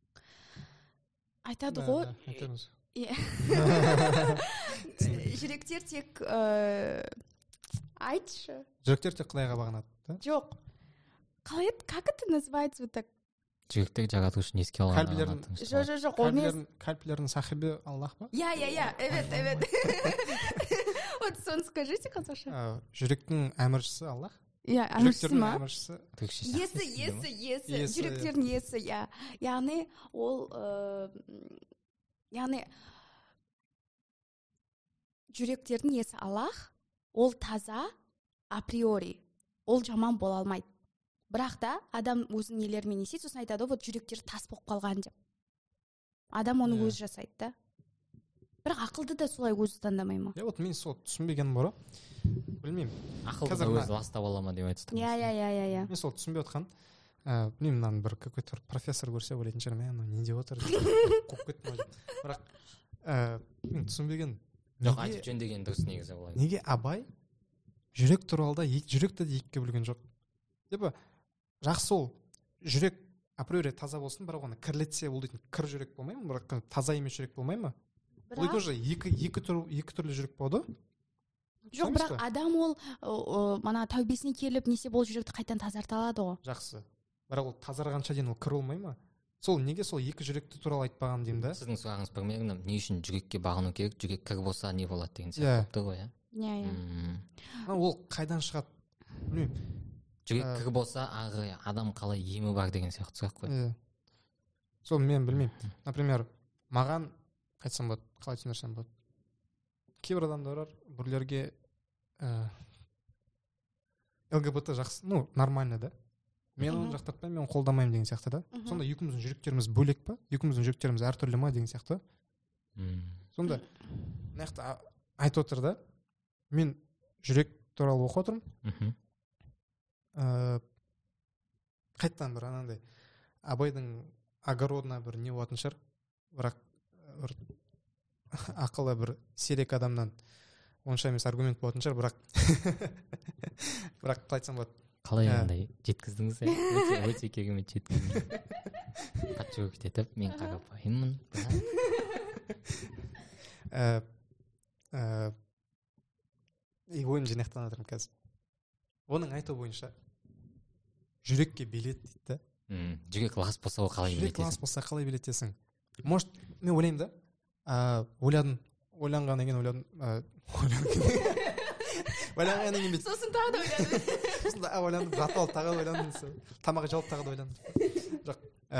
айтады ғой. Жүректер тек айтшы. Жүректер тек Құдайға бағынады. Жоқ. Қалай еді, как это называется вот так? Жүректегі жаратушыны еске алған. Жоқ. Кальпілердің сахибі Аллах па? Я, evet. Вот соны скажите қазақша. Жүректің әміршісі Аллах? Иә, әміршісі ма? Есі. Жүректердің есі, иә. Яғни ол, жүректердің есі Аллах, ол таза априори, ол жаман бола алмайды. Бірақ та адам өзінің нелерімен есейді, сосын айтады, вот жүректері тас болып қалған деп. Адам оны өзі жасайды да. Бірақ ақылды да солай өзі таңдамай ма? Вот мен сол түсінбегенім бар. Білмеймін. Ақылды да өзі ластап ала ма деп айтсам. Иә. Мен сол түсінбей отқан. Білмеймін, мынаны бір какой-то профессор көрсе ойлайтын шығармын, не деп отыр деп қоқып кеттім. Бірақ мен түсінбеген. Жоқ, айтып жөндеген дұрыс негізі олай. Неге Абай жүрек туралы да жүректі де екіге бөлген жоқ? Деп жақсы ол жүрек априори таза болсын, бірақ оны кірлетсе ол дейтін кір жүрек болмай ма? Бірақ таза емес жүрек болмай ма? Ол тоже екі түрлі жүрек болады. Жоқ, бірақ адам ол мана тәубесіне келіп несе бол жүректі қайтадан тазарта алады ғой. Жақсы. Бірақ ол тазарғанша дейін ол кір болмай ма? Сол неге сол екі жүректі туралы айтпаған деймін да? Сіздің сұрағыңыз примерно не үшін жүрекке бағыну керек, жүрек кір болса не болады деген сияқты ғой, иә? Иә. Ол қайдан шығады? Білмеймін. Жүрек кір болса, ағы адам қалай емі бар деген сияқты сұрақ қой. Сол мен білмеймін. Например, маған айтсам болады, қалай түсіндірсем болады. Кейбір адамдар бар, бірлерге ЛГБТ жақсы, нормально да. Мен оны жақтатпаймын, мен қолдамаймын деген сияқты да. Сонда екеуміздің жүректеріміз бөлек па? Екеуміздің жүректеріміз әртүрлі ма деген сияқты. Сонда мына жақта айтып отыр да, мен жүрек туралы оқып отырмын. Қайттан бір анандай абайдың огородына бір не болатын шығар, бірақ бір ақылы бір сирек адамнан онша емес аргумент болатын шығар, бірақ қалай айтсам болады. Қалай андай жеткіздіңіз? Өте керемет жеткіздіңіз. Подчеркивать етіп, мен қарапайыммын. Ойым жинақтан жатырмын қазір. Оның айту бойынша жүрекке билет дейді. Жүрек лас болса қалай билетесің? Жүрек лас болса қалай билетесің? Может, мен ойлаймын да, ойланғаннан кейін сосын тағы да ойладым. сосын да ойландым, жатып алып тағы да ойландым, тамағы жауып тағы да ойландым. Жоқ,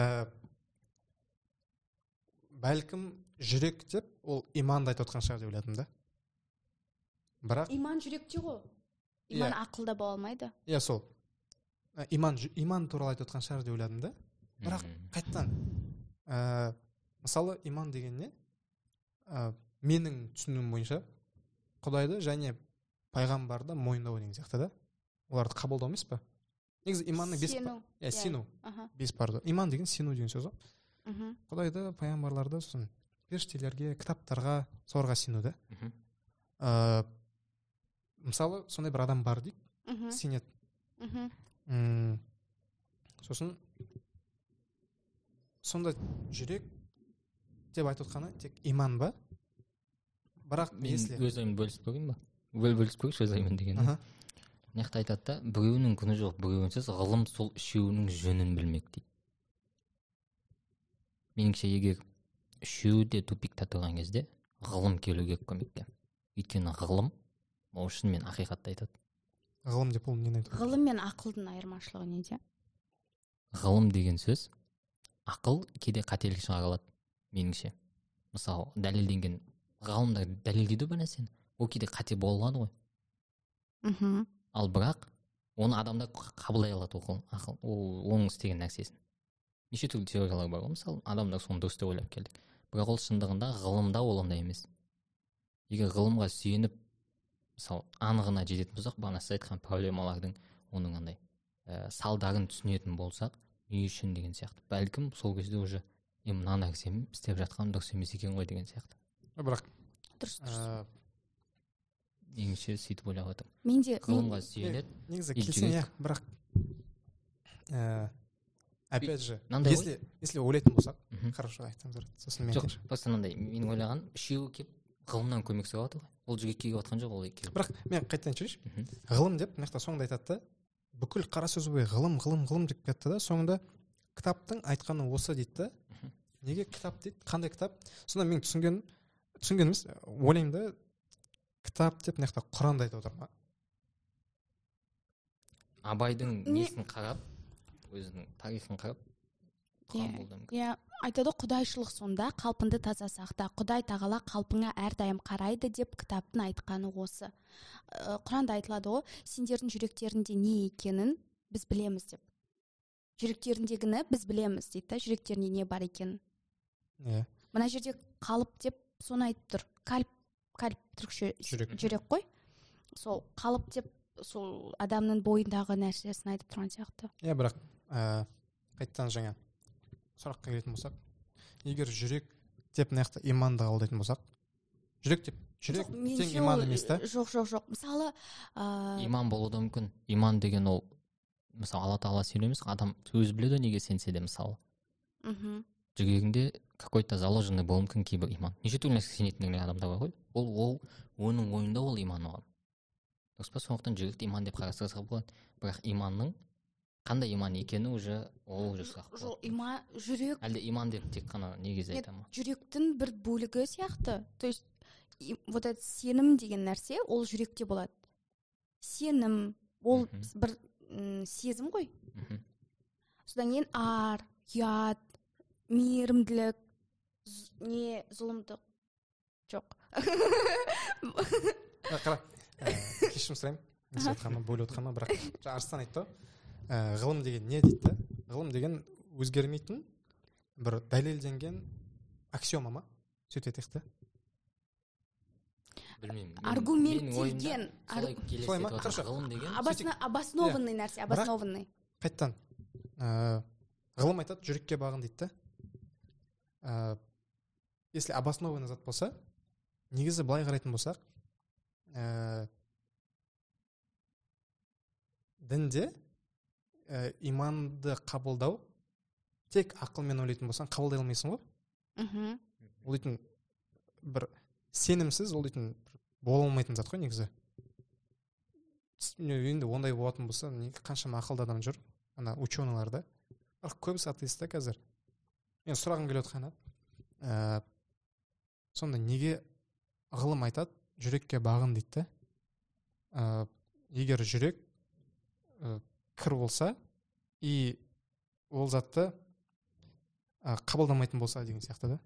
бәлкім жүрек деп ол иманды айтып отқан шығар деп ойладым да. Бірақ иман жүректе ғой. Иман ақылда бола алмайды. Иә, сол. Иман туралы айтып отқан шығар деп ойладым да. Бірақ қайттан мысалы иман деген не? Менің түсінуім бойынша Құдайды және пайғамбарды мойындау деген сияқты да. Оларды қабылдау емес па? Негізі иманның сену. Бес пардон. Иман деген сену деген сөз ғой. Құдайды, пайғамбарларды, сосын періштелерге, кітаптарға, соларға сену да. Мысалы, сондай бір адам бар дейік, сенеді. Сосын сонда жүрек деп айтып отқаны тек иман ба? Бірақ если өз ойымды бөлісіп көрейін ба? Бөлісіп көрейінші өз ойымын деген. Мынақты айтады да, біреуінің күні жоқ, біреуінсіз ғылым сол үшеуінің жөнін білмек дейді. Меніңше егер үшеуі де тупикта тұрған кезде ғылым келу керек көмекке. Өйткені ғылым ол шынымен ақиқатты айтады. Ғылым деп ол нені айтады? Ғылым мен ақылдың айырмашылығы неде? Ғылым деген сөз, ақыл кейде қателік шығара алады, меніңше. Мысалы, дәлелденген ғалымдар дәлелдейді бір нәрсені, ол кейде қате бола алады ғой. Ал бірақ оны адамдар қабылдай алады ақыл, оның істеген нәрсесін. Неше түрлі теориялар бар ғой, мысалы, адамдар соны дұрыс деп ойлап келді. Бірақ ол шындығында ғылымда ол ондай емес. Егер ғылымға сүйеніп, мысалы, анығына жететін болсақ, бағана сіз айтқан проблемалардың оның андай салдарын түсінетін болсақ, не үшін деген сияқты. Бәлкім сол кезде уже мына нәрсем істеп жатқан дұрыс емес екен ғой деген сияқты. Бірақ дұрыс. Меніңше сөйтіп ойлап отырмын. Менде ғылымға сүйенеді. Негізі келсең, бірақ опять же, если ойлайтын болсақ, хорошо айтыңыз, сосын мен жоқ, просто мынандай менің ойлаған үшеуі келіп ғылымнан көмек сұрап жатыр ғой. Ол жүрекке келіп жатқан жоқ, ол екеуі. Бірақ мен қайтадан жүрейінші. Ғылым деп мына жақта соңында айтады да, бүкіл қара сөз бойы ғылым деп кетті да, соңында кітаптың айтқаны осы дейді да. Неге кітап дейді? Қандай кітап? Сонда мен түсінгеніміз, ойлаймын да, кітап деп мына жақта Құранды айтып отыр ма? Абайдың несін қарап, өзінің тарихын қарап, иә, айтады құдайшылық сонда қалпынды таза сақта, Құдай тағала қалпыңа әрдайым қарайды деп кітаптың айтқаны осы. Құранда айтылады ғой, сендердің жүректерінде не екенін біз білеміз деп. Жүректеріндегіні біз білеміз дейді да, жүректерінде не бар екенін. Мына жерде қалып деп соны айтып тұр. Кальп түрікше жүрек қой. Сол қалып деп сол адамның бойындағы нәрсесін айтып тұрған сияқты. Иә, бірақ қайттан жаңа сұраққа келетін болсақ, егер жүрек деп мына жақта иманды қабылдайтын болсақ, жүрек тең иман емес та? Жоқ. Мысалы, иман болуы мүмкін. Иман деген ол, мысалы, Алла Тағала сөйлемес, адам өзі біледі неге сенсе де, мысалы. Жүрегінде какой-то заложенный болуы мүмкін кейбір иман. Неше түрлі нәрсеге сенетін адамдар бар ғой. Ол оның ойында ол иман оған. Дұрыс па? Сондықтан жүректі иман деп қарастырса болады. Бірақ иманның қандай иман екені уже сұрақ болады. Жоқ, жүрек. Әлде иман деп тек қана негізі айтамын. Жүректің бір бөлігі сияқты. То есть вот это сенім деген нәрсе ол жүректе болады. Сенім ол бір сезім ғой. Содан кейін ар, ұят, мейірімділік, зұлымдық жоқ. Қара, кешірім сұраймын, бөліп отқаныма, бірақ Арыстан айтты, ғылым деген не дейді? Ғылым деген өзгермейтін бір дәлелденген аксиома ма? Сөйт етекті. білмеймін, аргументтелген солай ма? Ғылым деген обоснованный нәрсе, обоснованный. Қайттан ғылым айтады жүрекке бағын дейді да. Если обоснованный зат болса, негізі былай қарайтын болсақ, дінде иманды қабылдау тек ақылмен ойлайтын болсаң қабылдай алмайсың ғой. Ол дейтін бір сенімсіз, ол дейтін бола алмайтын зат қой негізі. Енді ондай болатын болса, қаншама ақылды адам жүр, ана ученыйларда. Көбісі атеист та қазір. Мен сұрағым келіп отқан еді. Сонда неге ғылым айтады, жүрекке бағын дейді да. Егер жүрек кір болса, и ол затты қабылдамайтын болса деген сияқты да.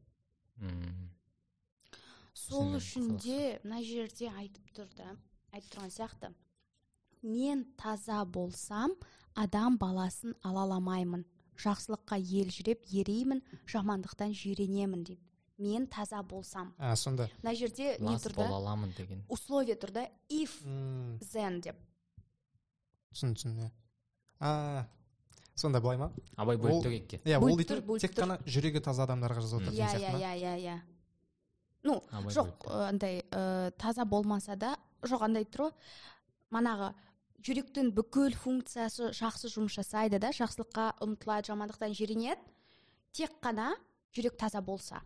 Сол үшін де мына жерде айтып тұрған сияқты. Мен таза болсам, адам баласын алаламаймын. Жақсылыққа елжіреп ереймін, жамандықтан жиренемін дейді. Мен таза болсам. Сонда. Мына жерде не тұрда? Бола аламын деген. Условие тұрда if then деп. Түсін. Сонда былай ма? Абай бөліп төгекке. Ол дейтін тек қана жүрегі таза адамдарға жазып отыр деген сияқты ма? Иә. Ну, жоқ, андай таза болмаса да, жоқ андай тұр. Манағы жүректің бүкіл функциясы жақсы жұмыс жасайды да, жақсылыққа ұмтылады, жамандықтан жиренеді. Тек қана жүрек таза болса.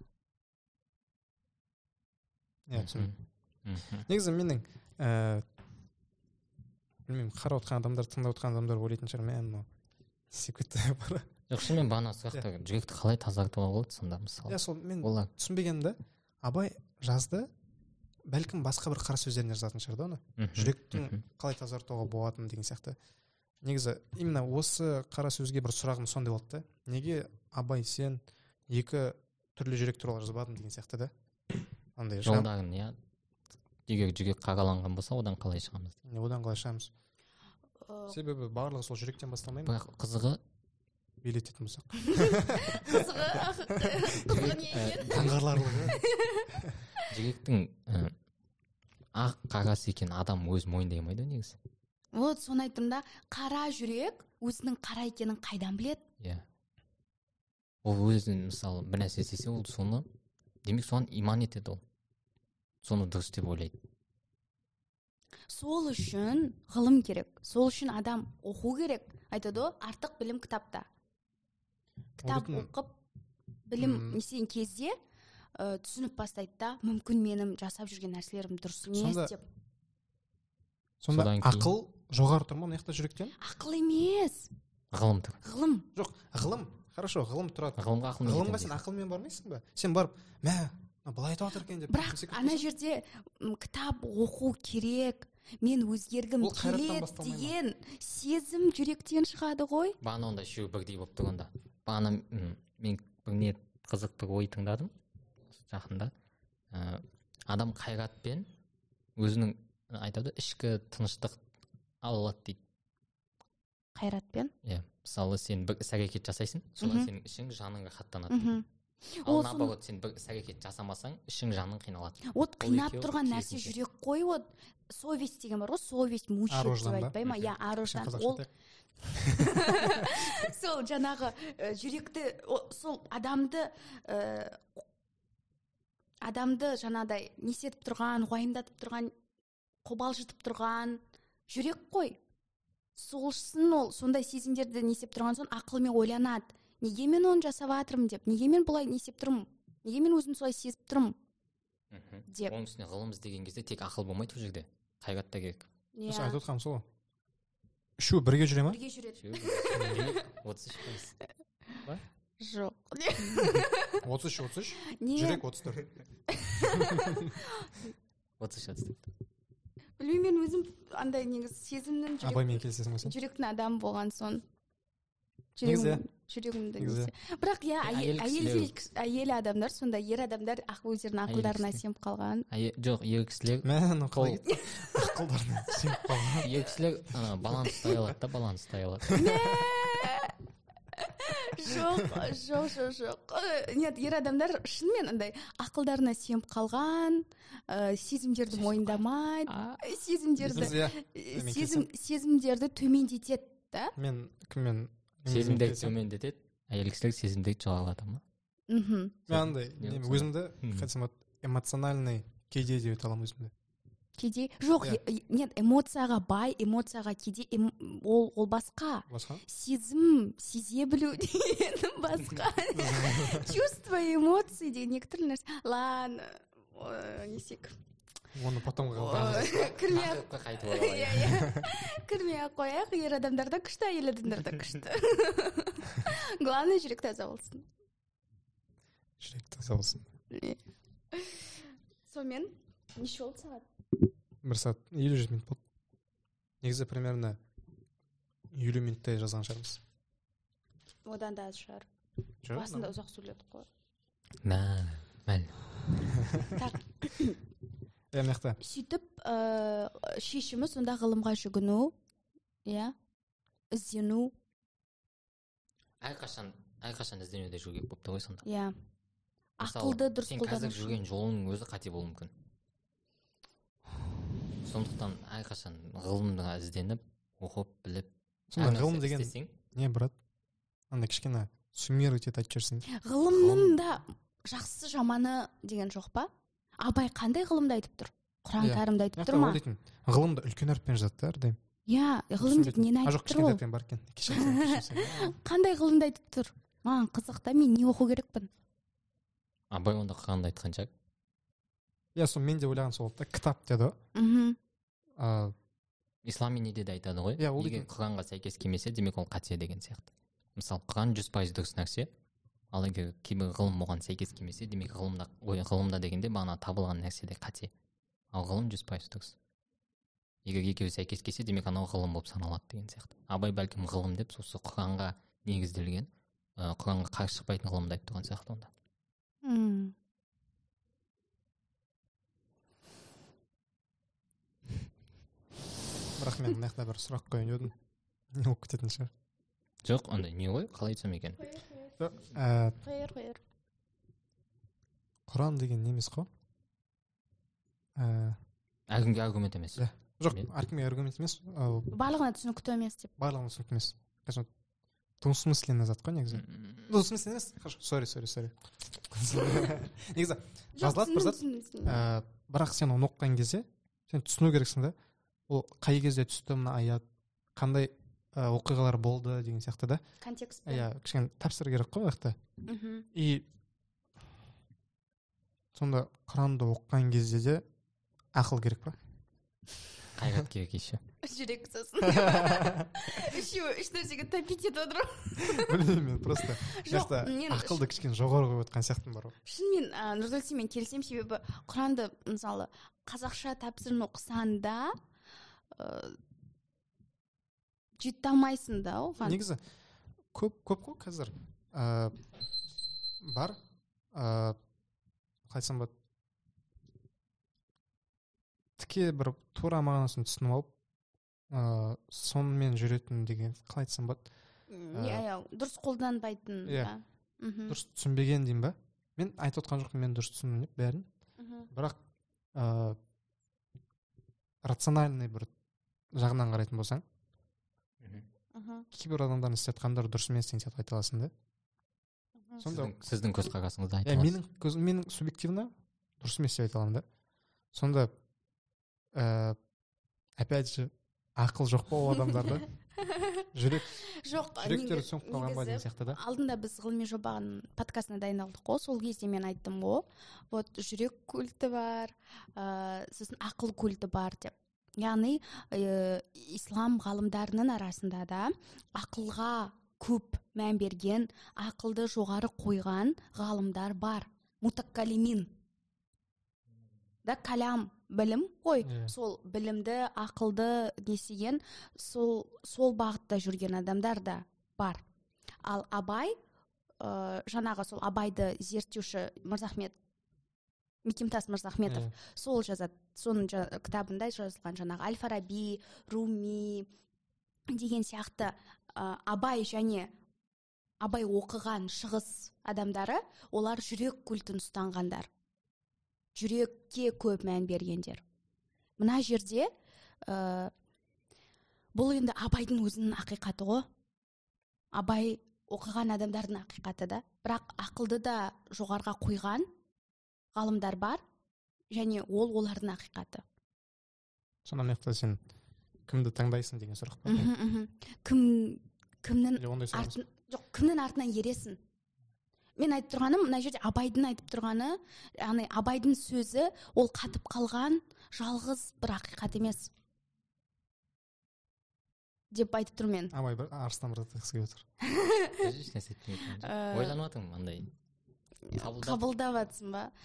Негізі менің білмеймін, қарап отқан адамдар, тыңдап отқан адамдар ойлайтын шығар, мен секретті бар. Жоқ, шынымен бағана сұрақты жүректі қалай тазартуға болады сонда мысалы? Сол мен түсінбегенімді, Абай жазды, бәлкім басқа бір қара сөздеріне жазатын шығар да оны. Жүректің қалай тазартуға болатыны деген сияқты. Негізі именно осы қара сөзге бір сұрағым сондай болды да. Неге Абай сен екі түрлі жүрек туралы жазбадың деген сияқты да. Жолдағын, иә. Егер жүрек қағаланған болса, одан қалай шығамыз? Одан қалай шығамыз? Себебі барлығы сол жүректен басталмай ма? Бірақ қызығы билететін болсақ. Қызығы не екен? Таңғарларлығы. Жүректің ақ қағасы екен адам өз мойындай алмайды негізі. Вот соны айттым да, қара жүрек өзінің қара екенін қайдан біледі? Иә. Ол өзін мысалы бір нәрсе істесе, ол соны демек соған иман етеді ол. Соны дұрыс деп ойлайды. Сол үшін ғылым керек. Сол үшін адам оқу керек. Айтады, артық білім кітапта. Кітап оқып, білім несен кезде түсініп бастайды да, мүмкін менің жасап жүрген нәрселерім дұрыс емес деп. Сонда ақыл жоғары тұр ма мына жақта жүректен? Ақыл емес. Ғылым тұр. Ғылым. Жоқ, ғылым. Хорошо, ғылым тұрады. Ғылымға сен ақылмен бармайсың ба? Сен барып, былай айтып отыр екен деп. Бірақ ана жерде кітап оқу керек. Мен өзгергім келеді деген сезім жүректен шығады ғой. Бағана онда үшеуі бірдей болып тұрғанда. Бағана мен бір не қызықты ой тыңдадым жақында. Адам қайратпен өзінің айтады ішкі тыныштық ала алады дейді. Қайратпен? Иә, мысалы сен бір іс-әрекет жасайсың, содан сенің ішің жаныңға қаттанады. Ал наоборот, сен бір іс-әрекет жасамасаң, ішің жаның қиналады. От қинап тұрған нәрсе жүрек қой, от совесть деген бар ғой, совесть мучает деп айтпай ма? Иә, аруждан. Ол сол жаңағы жүректі, сол адамды жаңадай несетіп тұрған, уайымдатып тұрған, қобалжытып тұрған жүрек қой. Солшысын ол сондай сезімдерді несеп тұрған соң ақылмен ойланады. Неге мен оны жасап жатырмын деп, неге мен бұлай несеп тұрмын, неге мен өзім солай сезіп тұрмын деп. Оның үстіне ғылым іздеген кезде тек ақыл болмайды ол жерде, қайрат та керек. Айтып отырғаным сол. Үшеуі бірге жүре ма? Бірге жүреді. 33%. Ба? Жоқ. 33, жүрек 34. 33. Білмеймін, мен өзім андай негіз сезімнің Абаймен келісесің бе сен? жүректің адамы болған соң. Жүрегімді несе. Бірақ әйел адамдар, сонда ер адамдар өздерінің ақылдарына сеніп қалған. Жоқ, ер кісілер ақылдарына сеніп қалған. Ер кісілер баланс ұстай алады да, баланс ұстай алады. жоқ нет, ер адамдар шынымен андай ақылдарына сеніп қалған, сезімдерді мойындамайды, сезімдерді төмендетеді да. Мен кіммен сезімдерді төмендетеді, әйел кісілер сезімдерді жоғалтады ма? Мен андай өзімді қайтсам эмоциональный кедей деп айта аламын өзімді. Кедей жоқ, нет, эмоцияға бай, эмоцияға кедей, ол басқа. Сезім, сезе білу деген басқа. Чувство, эмоции деген некоторые нәрсе. Ладно, несек. Оны потом кірмей-ақ қояйық, ер адамдарда күшті, әйел адамдарда күшті. Главное, жүрек таза болсын. Жүрек таза болсын. Сонымен, неше болды сағат? 1 сағат 50 минут болды. Негізі примерно 50 минуттай жазған шығармыз. Одан да аз шығар. Басында ұзақ сөйледік қой. Мәл. Так. Мықты. Сөйтіп, шешімі сонда ғылымға жүгіну, іздену. Әрқашан ізденуде жүрген болыпты ғой сонда. Ақылды дұрыс қолдану. Сен қазір жүрген жолың өзі қате болуы мүмкін. Сондықтан әрқашан ғылымға ізденіп, оқып, біліп. Сонда ғылым деген не, брат? Анда кішкене суммировать етіп айтып жүрсің. Ғылымның да жақсы жаманы деген жоқ па? Абай қандай ғылымды айтып тұр? Құран кәрімді айтып тұр ма? Ғылымды үлкен әріппен жазады да, ғылым деп нені айтып тұр ол? Қандай ғылымды айтып тұр? Маған қызық да, мен не оқу керекпін? Абай онда Құранды айтқан шығар. Сол мен де ойлаған сол да, кітап деді ғой. Ислами неде де айтады ғой. Егер Құранға сәйкес келмесе, демек ол қате деген сияқты. Мысалы, Құран 100% дұрыс нәрсе, ал егер кейбір ғылым оған сәйкес келмесе, демек ғылымда дегенде бағана табылған нәрсе де қате. Ал ғылым 100% дұрыс. Егер екеуі сәйкес келсе, демек анау ғылым болып саналады деген сияқты. Абай бәлкім ғылым деп, сосы Құранға негізделген, Құранға қарсы шықпайтын ғылымды айтып тұрған сияқты онда. Бірақ мен мынаяқта бір сұрақ қойын едім. Не болып кететін шығар? Жоқ, ондай не ғой? Қалай айтсам екен? Қойыр. Құран деген немес қой? Әркімге аргумент емес. Жоқ, әркімге аргумент емес. Барлығына түсінікті емес деп. Барлығына түсінікті емес. Двусмысленный зат қой негізі. Двусмысленный емес. Sorry. Негізі жазылады бір зат. Бірақ сен оны оқыған кезде сен түсіну керексің да. Ол қай кезде түсті мына аят, қандай оқиғалар болды деген сияқты да. Контекст. Кішкене тәпсір керек қой уақытта. И сонда Құранды оқыған кезде де ақыл керек па? Қайрат керек еще. Жүрек сосын. Үш нәрсеге тәпит етіп отырмын. Білмеймін, просто ақылды кішкене жоғары қойып отқан сияқтым бар ғой. Шынымен Нұрдәлсемен келісемін, себебі Құранды мысалы қазақша тәпсірін оқысаң да жете алмайсың да оған. Негізі көп қой қазір бар, қайтсам болады, тіке бір тура мағынасын түсініп алып сонымен жүретін деген, қалай айтсам болады, дұрыс қолданбайтын, дұрыс түсінбеген деймін ба? Мен айтып отқан жоқпын, мен дұрыс түсіндім бәрін, бірақ рациональный бір жағынан қарайтын болсаң, кейбір адамдардың істеп жатқандары дұрыс емес деген сияқты айта аласың да. Сіздің көзқарасыңызды айта аласыз. Менің субъективно дұрыс емес деп айта аламын да. Сонда опять же ақыл жоқ па ол адамдарда? Жүректері сөніп қалған ба деген сияқты да. Алдында біз ғылыми жобаның подкастына дайындалдық қой, сол кезде мен айттым ғой, вот жүрек культі бар, сосын ақыл культі бар деп. Яғни ислам ғалымдарының арасында да ақылға көп мән берген, ақылды жоғары қойған ғалымдар бар. Мутаккалимин. Да, калям, білім қой. Сол білімді, ақылды несеген, сол бағытта жүрген адамдар да бар. Ал Абай, жаңағы сол Абайды зерттеуші Мекемтас Мырзахметов, сол жазады, соның кітабында жазылған жаңағы Аль-Фараби, Руми деген сияқты Абай және абай оқыған шығыс адамдары, олар жүрек культін ұстанғандар, жүрекке көп мән бергендер. Мына жерде бұл енді абайдың өзінің ақиқаты ғой, абай оқыған адамдардың ақиқаты да, бірақ ақылды да жоғарға қойған ғалымдар бар, және олардың ақиқаты. Сонда мына жақта сен кімді таңдайсың деген сұрақ бар. Кімнің артынан ересің? Мен айтып тұрғаным, мына жерде абайдың айтып тұрғаны, яғни абайдың сөзі ол қатып қалған жалғыз бір ақиқат емес деп айтып тұрмын мен. Абай бір арыстан бір айтқысы келіп отыр. Ойланып жатырмын андай. Қабылдап жатсың ба?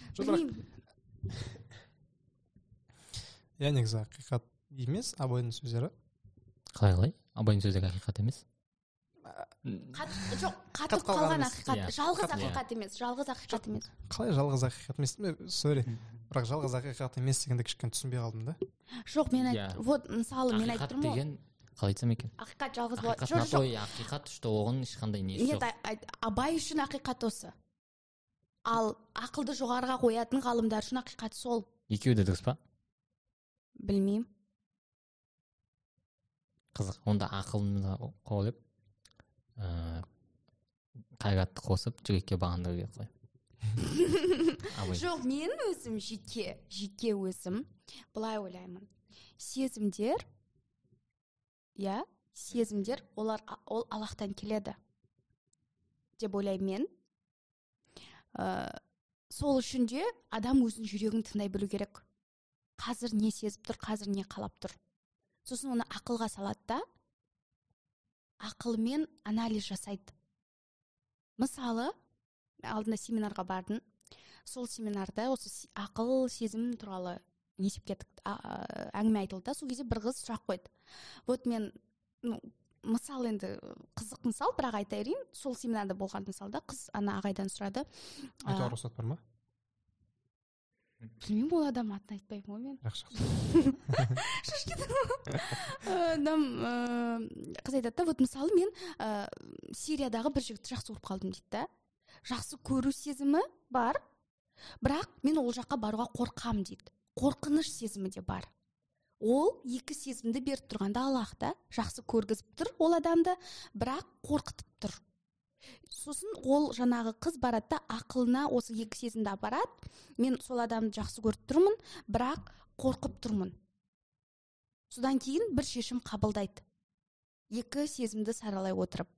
Я негізі ақиқат емес, абайдың сөздері. Қалай? Абайдың сөздері ақиқат емес? Жоқ, қатып қалған ақиқат, жалғыз ақиқат емес, Қалай жалғыз ақиқат емес? Сори, бірақ жалғыз ақиқат емес дегенде кішкене түсінбей қалдым да. Жоқ, мен вот мысалы мен айтып тұрмын ғой. Қалай айтсам екен? Ақиқат жалғыз болады. Ақиқат, что оған ешқандай несі жоқ. Нет, абай үшін ақиқат осы. Ал ақылды жоғарыға қоятын ғалымдар үшін ақиқат сол. Екеуі де дұрыс па? Білмеймін. Қызық, онда ақылды қойып, қайратты қосып, жүрекке бағындыру керек қой. Жоқ, мен өзім жеке өзім былай ойлаймын. Сезімдер, ол Аллахтан келеді деп ойлаймын мен. Сол үшін де адам өзінің жүрегін тыңдай білу керек. Қазір не сезіп тұр, қазір не қалап тұр. Сосын оны ақылға салады да, ақылмен анализ жасайды. Мысалы, алдында семинарға бардым. Сол семинарда осы ақыл, сезім туралы әңгіме айтылды. Сол кезде бір қыз сұрақ қойды. Вот мен, мысалы енді қызық мысал, бірақ айта берейін. Сол семинарда болған мысалда қыз ана ағайдан сұрады. Айтуға рұқсат бар ма? Білмеймін, ол адам атын айтпаймын ғой мен. Қыз айтады, вот мысалы мен Сириядағы бір жігітті жақсы көріп қалдым дейді да. Жақсы көру сезімі бар, бірақ мен ол жаққа баруға қорқам дейді. Қорқыныш сезімі де бар. Ол екі сезімді беріп тұрғанда Аллах та жақсы көргізіп тұр ол адамды, бірақ қорқытып тұр. Сосын ол жаңағы қыз барады да ақылына осы екі сезімді апарады. Мен сол адамды жақсы көріп тұрмын, бірақ қорқып тұрмын. Содан кейін бір шешім қабылдайды. Екі сезімді саралай отырып.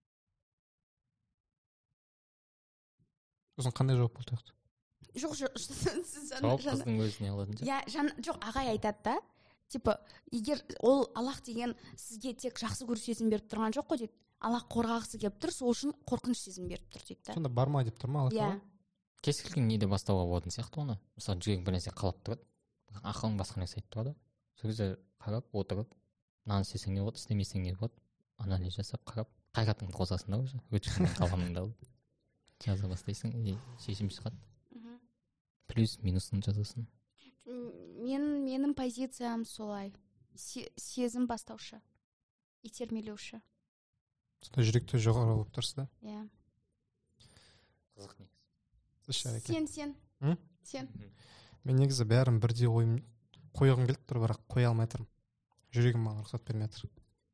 Сосын қандай жауап болды? Жоқ, жауап қыздың өзіне алады. Жоқ, ағай айтады да, типа, егер ол Аллах деген сізге тек жақсы көру сезім беріп тұрған жоқ қой дейді. Аллах қорғағысы келіп тұр, сол үшін қорқыныш сезім беріп тұр дейді. Сонда барма деп тұр ма Аллах? Кез келген неде бастауға болатын сияқты оны. Мысалы, жүрегің бір нәрсе қалап тұрады, ақылың басқа нәрсе айтып тұрады. Сол кезде қарап, отырып, мынаны істесең не болады, істемесең не болады, анализ жасап, қарап, қайратыңды қосасың да уже, өтіріктің қаламыңды алып жаза бастайсың, шешім шығады. Плюс минусын жазасың. Менің позициям солай. Сезім бастаушы, итермелеуші. Сонда жүректе жоғары болып тұрсыз да? Иә. Қызық негізі. Сен. Мен негізі бәрін бірдей қойғым келіп тұр, бірақ қоя алмай тұрмын. Жүрегім маған рұқсат бермей жатыр.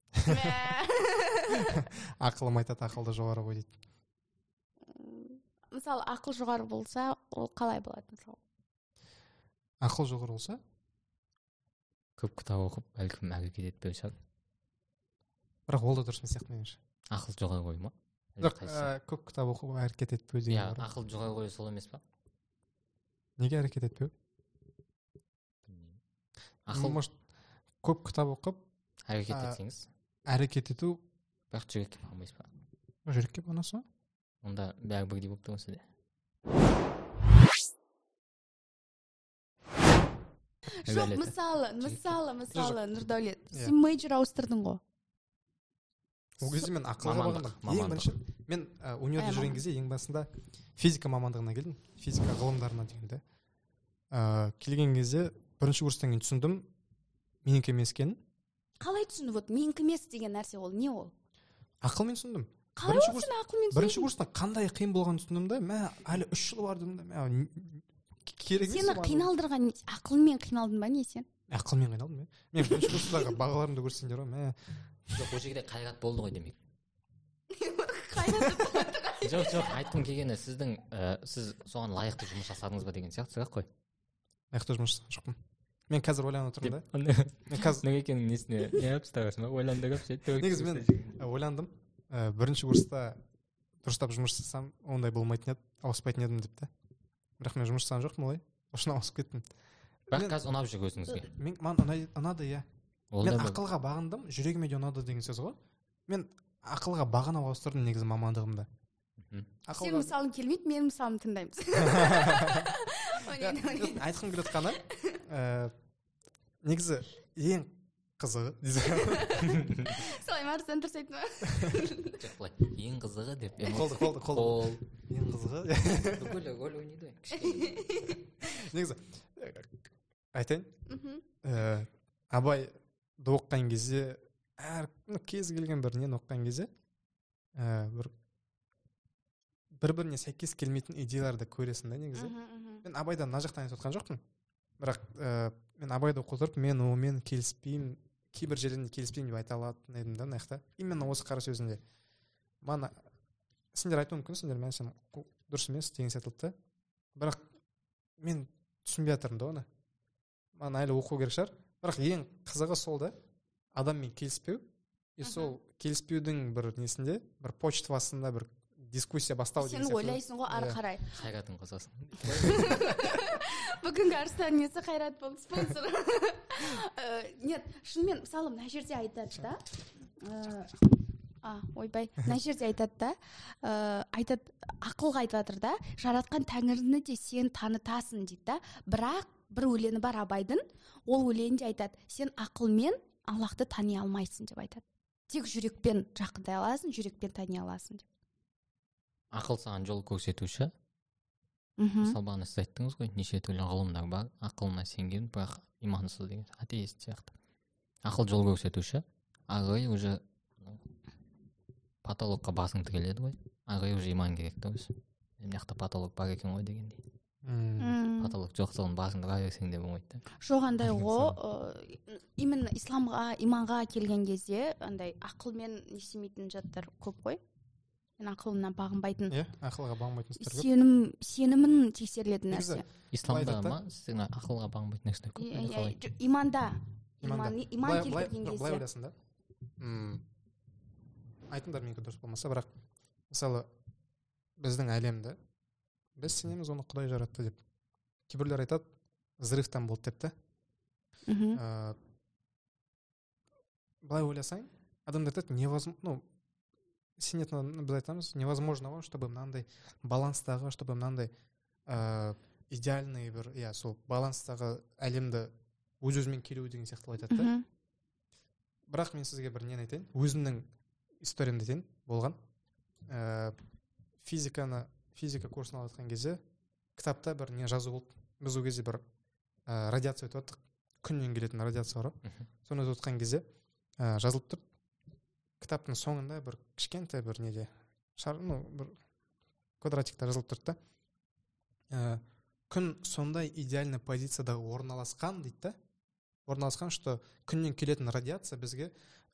Ақылым айтады, ақылды жоғары қой дейді. Мысалы, ақыл жоғары болса, ол қалай болады мысалы? Ақыл жоғары болса? Көп кітап оқып, бәлкім әрекет етпеу шығар. Бірақ ол да дұрыс емес сияқты меніңше. Ақыл жоғары қою ма? Жоқ, көп кітап оқып, әрекет етпеу деген бар. Ақыл жоғары қою сол емес па? Неге әрекет етпеу? Ақыл может көп кітап оқып, әрекет етсеңіз. Әрекет ету. Бірақ жүрекке бағынбайсыз ба? Жүрекке бағынасыз ба? Онда бәрі бірдей болып тұрған сізде. Жоқ, мысалы, Нұрдәулет, сен мейджор ауыстырдың ғой. Ол кезде мен ақылға бағындым. Мен универде жүрген кезде ең басында физика мамандығына келдім. Физика ғылымдарына дегенде. Келген кезде бірінші курстан кейін түсіндім, менікі емес екенін. Қалай түсіндің? Вот менікі емес деген нәрсе ол не ол? Ақылмен түсіндім. бірінші курста қандай қиын болғанын түсіндім да, мә әлі 3 жыл бар дедім да, керек емес. Сені қиналдырған ақылмен қиналдың ба не сен? Ақылмен қиналдым. Мен бірінші курстағы бағаларымды көрсеңдер ғой, мә. Жоқ, ол жерде қайрат болды ғой демек. Жоқ, айтқым келгені сіз соған лайықты жұмыс жасадыңыз ба деген сияқты сұрақ қой. Лайықты жұмыс жоқпын. Мен қазір ойланып отырмын да. Мен қазір неге екенін несіне не ұстағансың ба? Ойландырып сөйтіп. Негізі мен ойландым. Бірінші курста дұрыстап жұмыс жасасам, ондай болмайтын еді, ауыспайтын едім деп та. Бірақ мен жұмыс жасаған жоқпын олай. Осыны ауысып кеттім. Бірақ қазір ұнап жүр өзіңізге. Маған ұнады, иә. Мен ақылға бағындым, жүрегіме де ұнады деген сөз ғой. Мен ақылға бағынып ауыстырдым негізі мамандығымда. Сен мысалың келмейді, мен мысалымды тыңдаймыз. Айтқым келіп жатқаны, негізі ең қызығы солай ма, сен дұрыс айттың ба? Жоқ, былай ең қызығы деп. Қол. Ең қызығы. Бүкіл рөл ойнайды ғой, кішкене. Негізі айтайын, Абайды оқыған кезде, кез келген бір нені оқыған кезде бір-біріне сәйкес келмейтін идеяларды көресің да негізі. Мен Абайдан мына жақтан айтып отқан жоқпын. Бірақ мен Абайды оқып отырып, мен онымен келіспеймін, кейбір жерінде келіспеймін деп айта алатын едім да, мына именно осы қара сөзінде. Сендер айтуы мүмкінсіңдер, мен сен дұрыс емес деген сияқты. Бірақ мен түсінбей жатырмын да оны. Маған әлі оқу керек шығар. Бірақ ең қызығы сол да, адаммен келіспеу. И сол келіспеудің бір несінде, бір почтасында бір дискуссия бастау деген сияқты. Сен ойлайсың ғой ары қарай. Қайратын қосасың. Бүгінгі арыстан несі Қайрат болды, спонсор. Нет, шынымен, мысалы, мына жерде айтады да. Ойбай, мына жерде айтады да. Ақылға айтып жатыр да. Жаратқан Тәңіріні де сен танытасың дейді да. Бірақ бір өлеңі бар Абайдың, ол өлеңінде айтады, сен ақылмен Аллахты тани алмайсың деп айтады. Тек жүрекпен жақындай аласың, жүрекпен тани аласың деп. Ақыл саған жол көрсетуші. Мысалы бағана сіз айттыңыз ғой, неше түрлі ғылымдар бар, ақылына сенген, бірақ имансыз деген, атеист сияқты. Ақыл жол көрсетуші, ары уже патологқа басың тіреледі ғой, ары уже иман керек та өзі. Мына жақта патолог бар екен ғой дегендей. Патолог жоқ соған басыңды қай берсең де болмайды да. Жоқ, андай ғой, именно исламға, иманға келген кезде андай ақылмен несемейтін жаттар көп қой. Ақылына бағынбайтын. Ақылға бағынбайтын істер көп. Сенімін тексерілетін нәрсе. Исламда ма сіздің ақылға бағынбайтын нәрселер көп? Иманда. Иман келтірген кезде. Былай ойласын да. Айтыңдар менікі дұрыс болмаса, бірақ мысалы біздің әлемді біз сенеміз оны Құдай жаратты деп. Кейбіреулер айтады, взрывтан болды деп та. Былай ойласаң, адамдар айтады, невозможно, сенетін біз айтамыз, невозможно, чтобы мынандай баланстағы, чтобы мынандай идеальный бір, сол баланстағы әлемді өз-өзімен келу деген сияқты айтады да. Бірақ мен сізге бір нені айтайын, өзімнің историямды айтайын, болған. Физика курсын алып жатқан кезде кітапта бір не жазу болды. Біз ол кезде бір радиация өтіп жаттық, күннен келетін радиация бар. Соны өтіп жатқан кезде жазылып тұр. Кітаптың соңында бір кішкентай бір неде бір квадратикта жазылып тұрды да. Күн сондай идеальный позицияда орналасқан дейді да. Орналасқан, что күннен келетін радиация бізге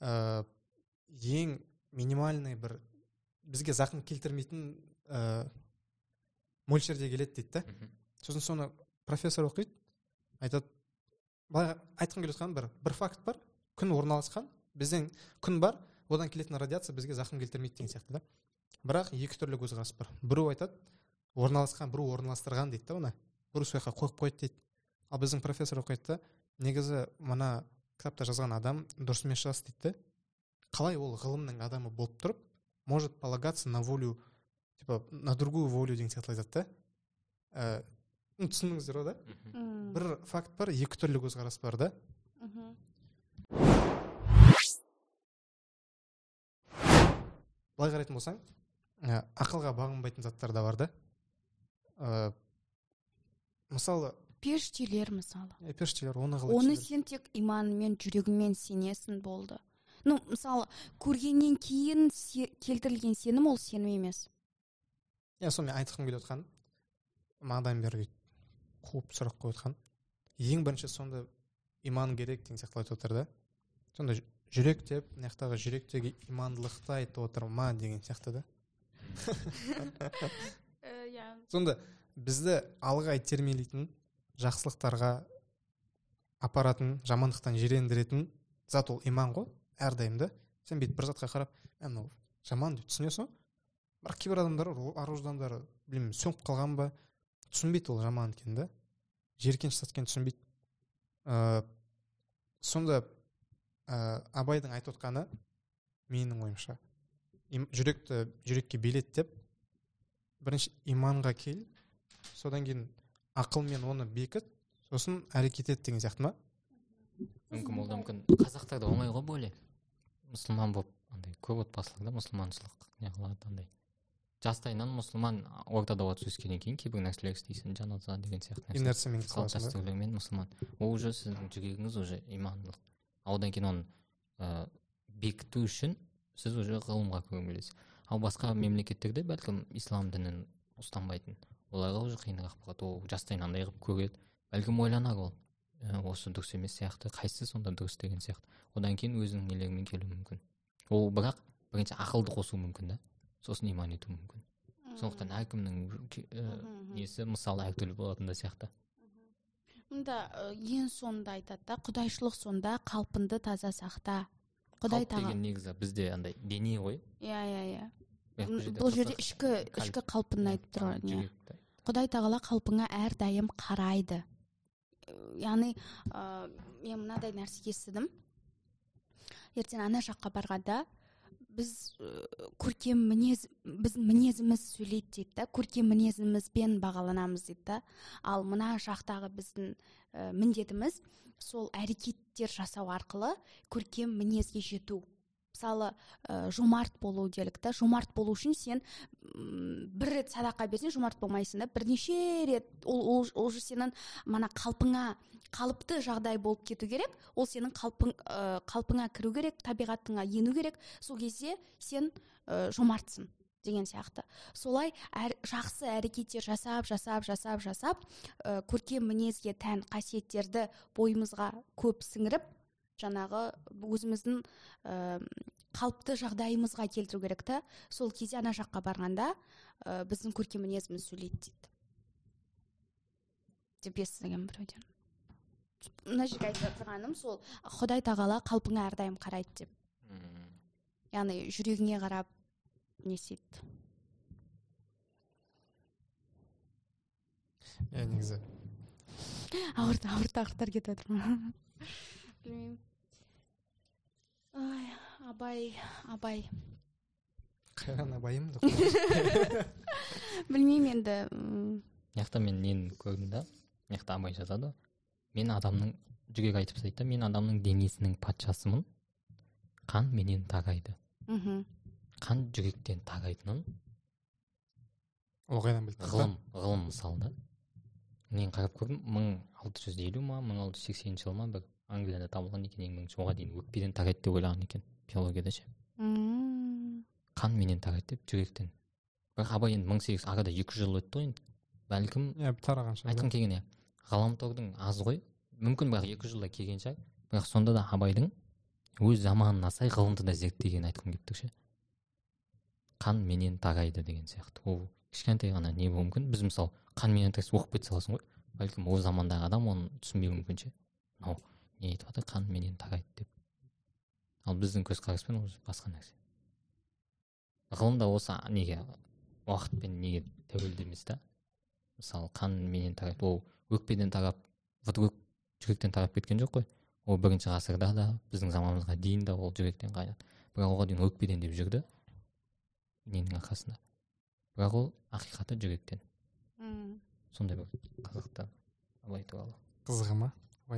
ең минимальный бір бізге зақым келтірмейтін мөлшерде келеді дейді да. Сосын соны профессор оқиды, айтады, айтқым келіп жатқан бір факт бар, күн орналасқан, біздің күн бар, одан келетін радиация бізге зақым келтірмейді деген сияқты да. Бірақ екі түрлі көзқарас бар. Біреу айтады, орналасқан, біреу орналастырған дейді да оны. Біреу сояққа қойып қойды дейді. Ал біздің профессор оқиды да, негізі мына кітапта жазған адам дұрыс емес жас дейді. Қалай ол ғылымның адамы болып тұрып, может полагаться на волю, типа на другую волю деген сияқты айтады да. Түсіндіңіздер ғой да? Бір факт бар, екі түрлі көзқарас бар да. Былай қарайтын болсаң, ақылға бағынбайтын заттар да бар да. Мысалы, періштелер мысалы. Періштелер, оны қалай түсіндіресің? Оны сен тек иманымен, жүрегіңмен сенесің болды. Ну мысалы көргеннен кейін келтірілген сенім ол сенім емес. Сонымен айтқым келіп отқан, маңдайым бері қуып сұрақ қойып отқан, ең бірінші сонда иман керек деген сияқты айтып отыр да. Сонда жүрек деп, мынаяқтағы жүректегі имандылықты айтып отыр ма деген сияқты да. Сонда бізді алға итермелейтін, жақсылықтарға апаратын, жамандықтан жирендіретін зат ол иман ғой, әрдайым да. Сен бүйтіп бір затқа қарап, мынау жаман деп түсінесің, бірақ кейбір адамдар ар-ождандары білмеймін сөніп қалған ба, түсінбейді ол жаман екенін да, жеркенші саткен түсінбейді. Сонда Абайдың айтып отқаны менің ойымша жүрекке билет деп, бірінші иманға кел, содан кейін ақылмен оны бекіт, сосын әрекет ет деген сияқты ма? Мүмкін қазақтарда оңай ғой бөле. Мұсылман болып, андай көп отбасыларда мұсылманшылық не қылады, андай жастайынан мұсылман ортада отырып өскеннен кейін кейбір нәрселер істейсің, жаназа деген сияқты нәрселер. Салт дәстүрлермен мұсылман. Ол уже сіздің жүрегіңіз уже имандылық. Одан кейін оны бекіту үшін сіз уже ғылымға көңілдесіз. Ал басқа мемлекеттерде бәлкім ислам дінін ұстанбайтын, оларға уже қиынырақ болады. Ол жастайынан андай қылып көреді, бәлкім ойланар ол, осы дұрыс емес сияқты, қайсысы сонда дұрыс деген сияқты. Одан кейін өзінің нелерімен келуі мүмкін. Ол бірақ бірінші ақылды қосу мүмкін да, сосын иман ету мүмкін. Сондықтан әркімнің несі мысалы әртүрлі болатын да сияқты. Мұнда ең соңында айтады да, құдайшылық сонда қалпынды таза сақта. Қалып деген негізі бізде андай дене ғой. Иә. Бұл жерде ішкі қалпын айтып тұрған. Құдай тағала қалпыңа әрдайым қарайды. Яғни мен мынадай нәрсе естідім. Ертең ана жаққа барғанда біз көркем біздің мінезіміз сөйлейді дейді да, көркем мінезімізбен бағаланамыз дейді да. Ал мына жақтағы біздің міндетіміз сол әрекеттер жасау арқылы көркем мінезге жету. Мысалы жомарт болу делік та. Жомарт болу үшін сен бір рет садақа берсең жомарт болмайсың да, бірнеше рет ол сенің мана қалыпты жағдай болып кету керек. Ол сенің қалпыңа кіру керек, табиғатыңа ену керек. Сол кезде сен жомартсың деген сияқты. Солай жақсы әрекеттер жасап көркем мінезге тән қасиеттерді бойымызға көп сіңіріп, жаңағы өзіміздің қалыпты жағдайымызға келтіру керек та. Сол кезде ана жаққа барғанда біздің көркем мінезіміз сөйлейді дейді. Деп естіген біреуден. Мына жерге айтып тұрғаным сол, Құдай тағала қалпыңа әрдайым қарайды деп. Яғни жүрегіңе қарап не істейді. Негізі ауыр тақырыптар кетіп отыр ма? Білмеймін. Абай. Қайран Абайым да. Білмеймін енді. Мияқта мен нені көрдім да, мияқта Абай жазады. Мен адамның, жүрек айтып тастайды да, мен адамның денесінің патшасымын, қан менен тағайды. Қан жүректен тағайтынын ол қайдан білді? Ғылым мысалы да. Мен қарап көрдім, 1650 ма, 1680 жыл ма бір Англияда табылған екен, ең бірінші оған дейін өкпеден тағайды деп ойлаған екен, биологияда ше. Қан менен тағайды деп жүректен. Бірақ Абай енді 1800 арада 200 жыл өтті ғой, бәлкім тараған шығар. Айтқым келген ғаламтордың аз ғой, мүмкін бірақ 200 жылда келген шығар. Бірақ сонда да Абайдың өз заманына сай ғылымды да зерттеген айтқым келіп тұр ше. Қан менен тағайды деген сияқты. Ол кішкентай ғана не болуы мүмкін. Біз мысалы қан менен тағайды оқып кете саласың ғой. Бәлкім ол замандағы адам оны түсінбеуі мүмкін ше. Не айтып жатыр, қан менен тағайды деп. Ал біздің көзқараспен ол басқа нәрсе. Ғылымда осы неге уақытпен неге тәуелді емес та. Мысалы қан менен тағайды, ол өкпеден тарап, жүректен тарап кеткен жоқ қой. Ол бірінші ғасырда да, біздің заманымызға дейін де ол жүректен қайнады. Бірақ оған дейін өкпеден деп жүрді. Ненің арқасында. Бірақ ол ақиқаты жүректен. Сондай бір қызықты Абай туралы. Қызығы ма?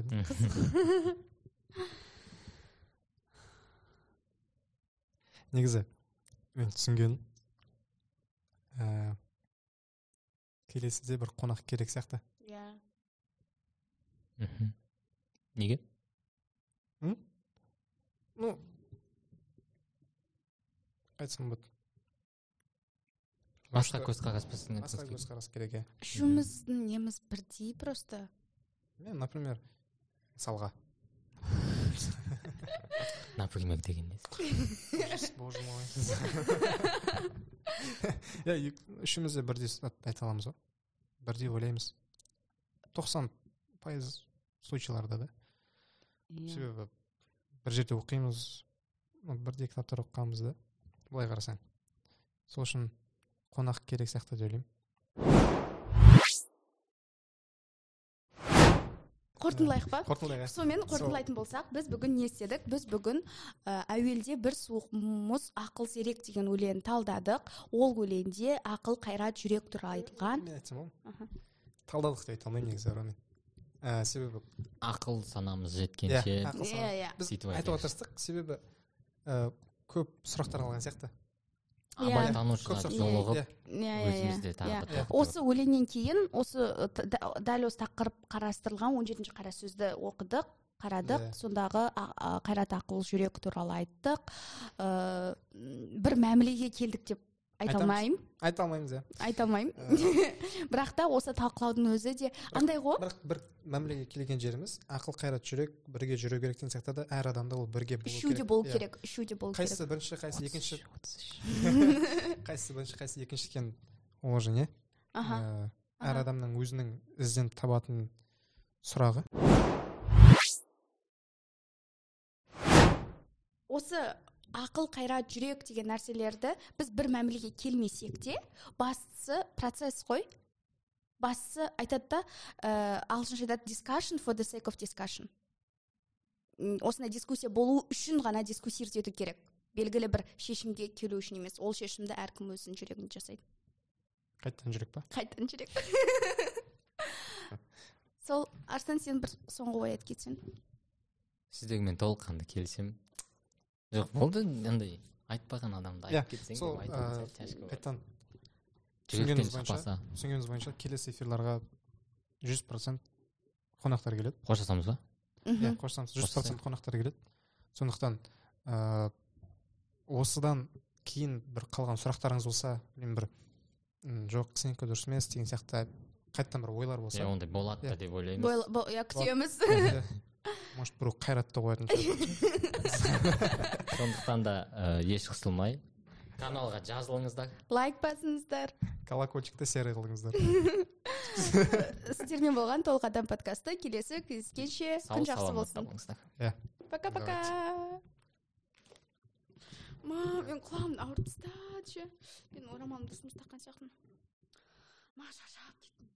Негізі мен түсінген келесіде бір қонақ керек сияқты. Неге? айтсам болады. Басқа көзқарас біздің басқа көзқарас керек. Үшеуміздің неміз бірдей просто. Мен, например, мысалға. Например деген не? Боже мой. Үшеуміз де бірдей айта аламыз ғой. Бірдей ойлаймыз. 90% случайларда да. Себебі бір жерде оқимыз, бірдей кітаптар оқығанбыз да. Былай қарасаң. Сол үшін қонақ керек сияқты деп ойлаймын. Қорытындылайық па? Қорытындылайық. Сонымен қорытындылайтын болсақ, біз бүгін не істедік? Біз бүгін әуелде бір суық мұз ақыл зерек деген өлеңді талдадық. Ол өлеңде ақыл, қайрат, жүрек туралы айтылған. Мен айтсам ол. Талдадық деп айта алмаймын негізі Роман. Себебі ақыл санамыз жеткенше біз айтуға тырыстық. Себебі көп сұрақтар алған сияқты. Абайтанушыға жолығып өзімізде тағы. Осы өлеңнен кейін дәл осы тақырып қарастырылған 17-ші қара сөзді қарадық. Сондағы қайрат, ақыл, жүрек туралы айттық. Бір мәмілеге келдік деп айта алмаймын. Айта алмаймын. Бірақ та осы талқылаудың өзі де андай ғой. Бір мәмілеге келген жеріміз ақыл, қайрат, жүрек бірге жүру керек деген сияқты да әр адамда ол бірге болу керек. Үшеуде болу керек. Қайсысы бірінші, қайсысы екінші? Қайсысы бірінші, қайсысы екінші екен ол же не? Әр адамның өзінің ізденіп табатын сұрағы. Осы ақыл, қайрат, жүрек деген нәрселерді біз бір мәмілеге келмесек те, бастысы процесс қой. Бастысы айтады да, ағылшынша айтады discussion for the sake of discussion. Осындай дискуссия болу үшін ғана дискуссировать ету керек. Белгілі бір шешімге келу үшін емес. Ол шешімді әркім өзінің жүрегінде жасайды. Қайттан жүрек па? Қайттан жүрек. Сол, Арыстан, сен бір соңғы ой айтып кетсең. Сіздермен толыққанды келсем. Жоқ, болды андай айтпаған адамды айтып кетсең. Сол, қайттан түсінгеніміз бойынша келесі эфирларға 100% қонақтар келеді. Қоштасамыз ба? Қоштасамыз. 100% қонақтар келеді. Сондықтан осыдан кейін бір қалған сұрақтарыңыз болса, мен бір жоқ, сенікі дұрыс емес деген сияқты қайттан бір ойлар болса. Ондай болады деп ойлаймыз. Күтеміз. Может, бір қайратты қоятын шығар. Сондықтан да еш қысылмай каналға жазылыңыздар. Лайк басыңыздар. Колокольчикті серый қылыңыздар. Сіздермен болған толық адам подкасты. Келесі кездескенше күн жақсы болсын. Пока-пока. Мен құлағымды ауырып тастады. Мен орамалымды дұрыс таққан сияқтымын. Шаршап кеттім.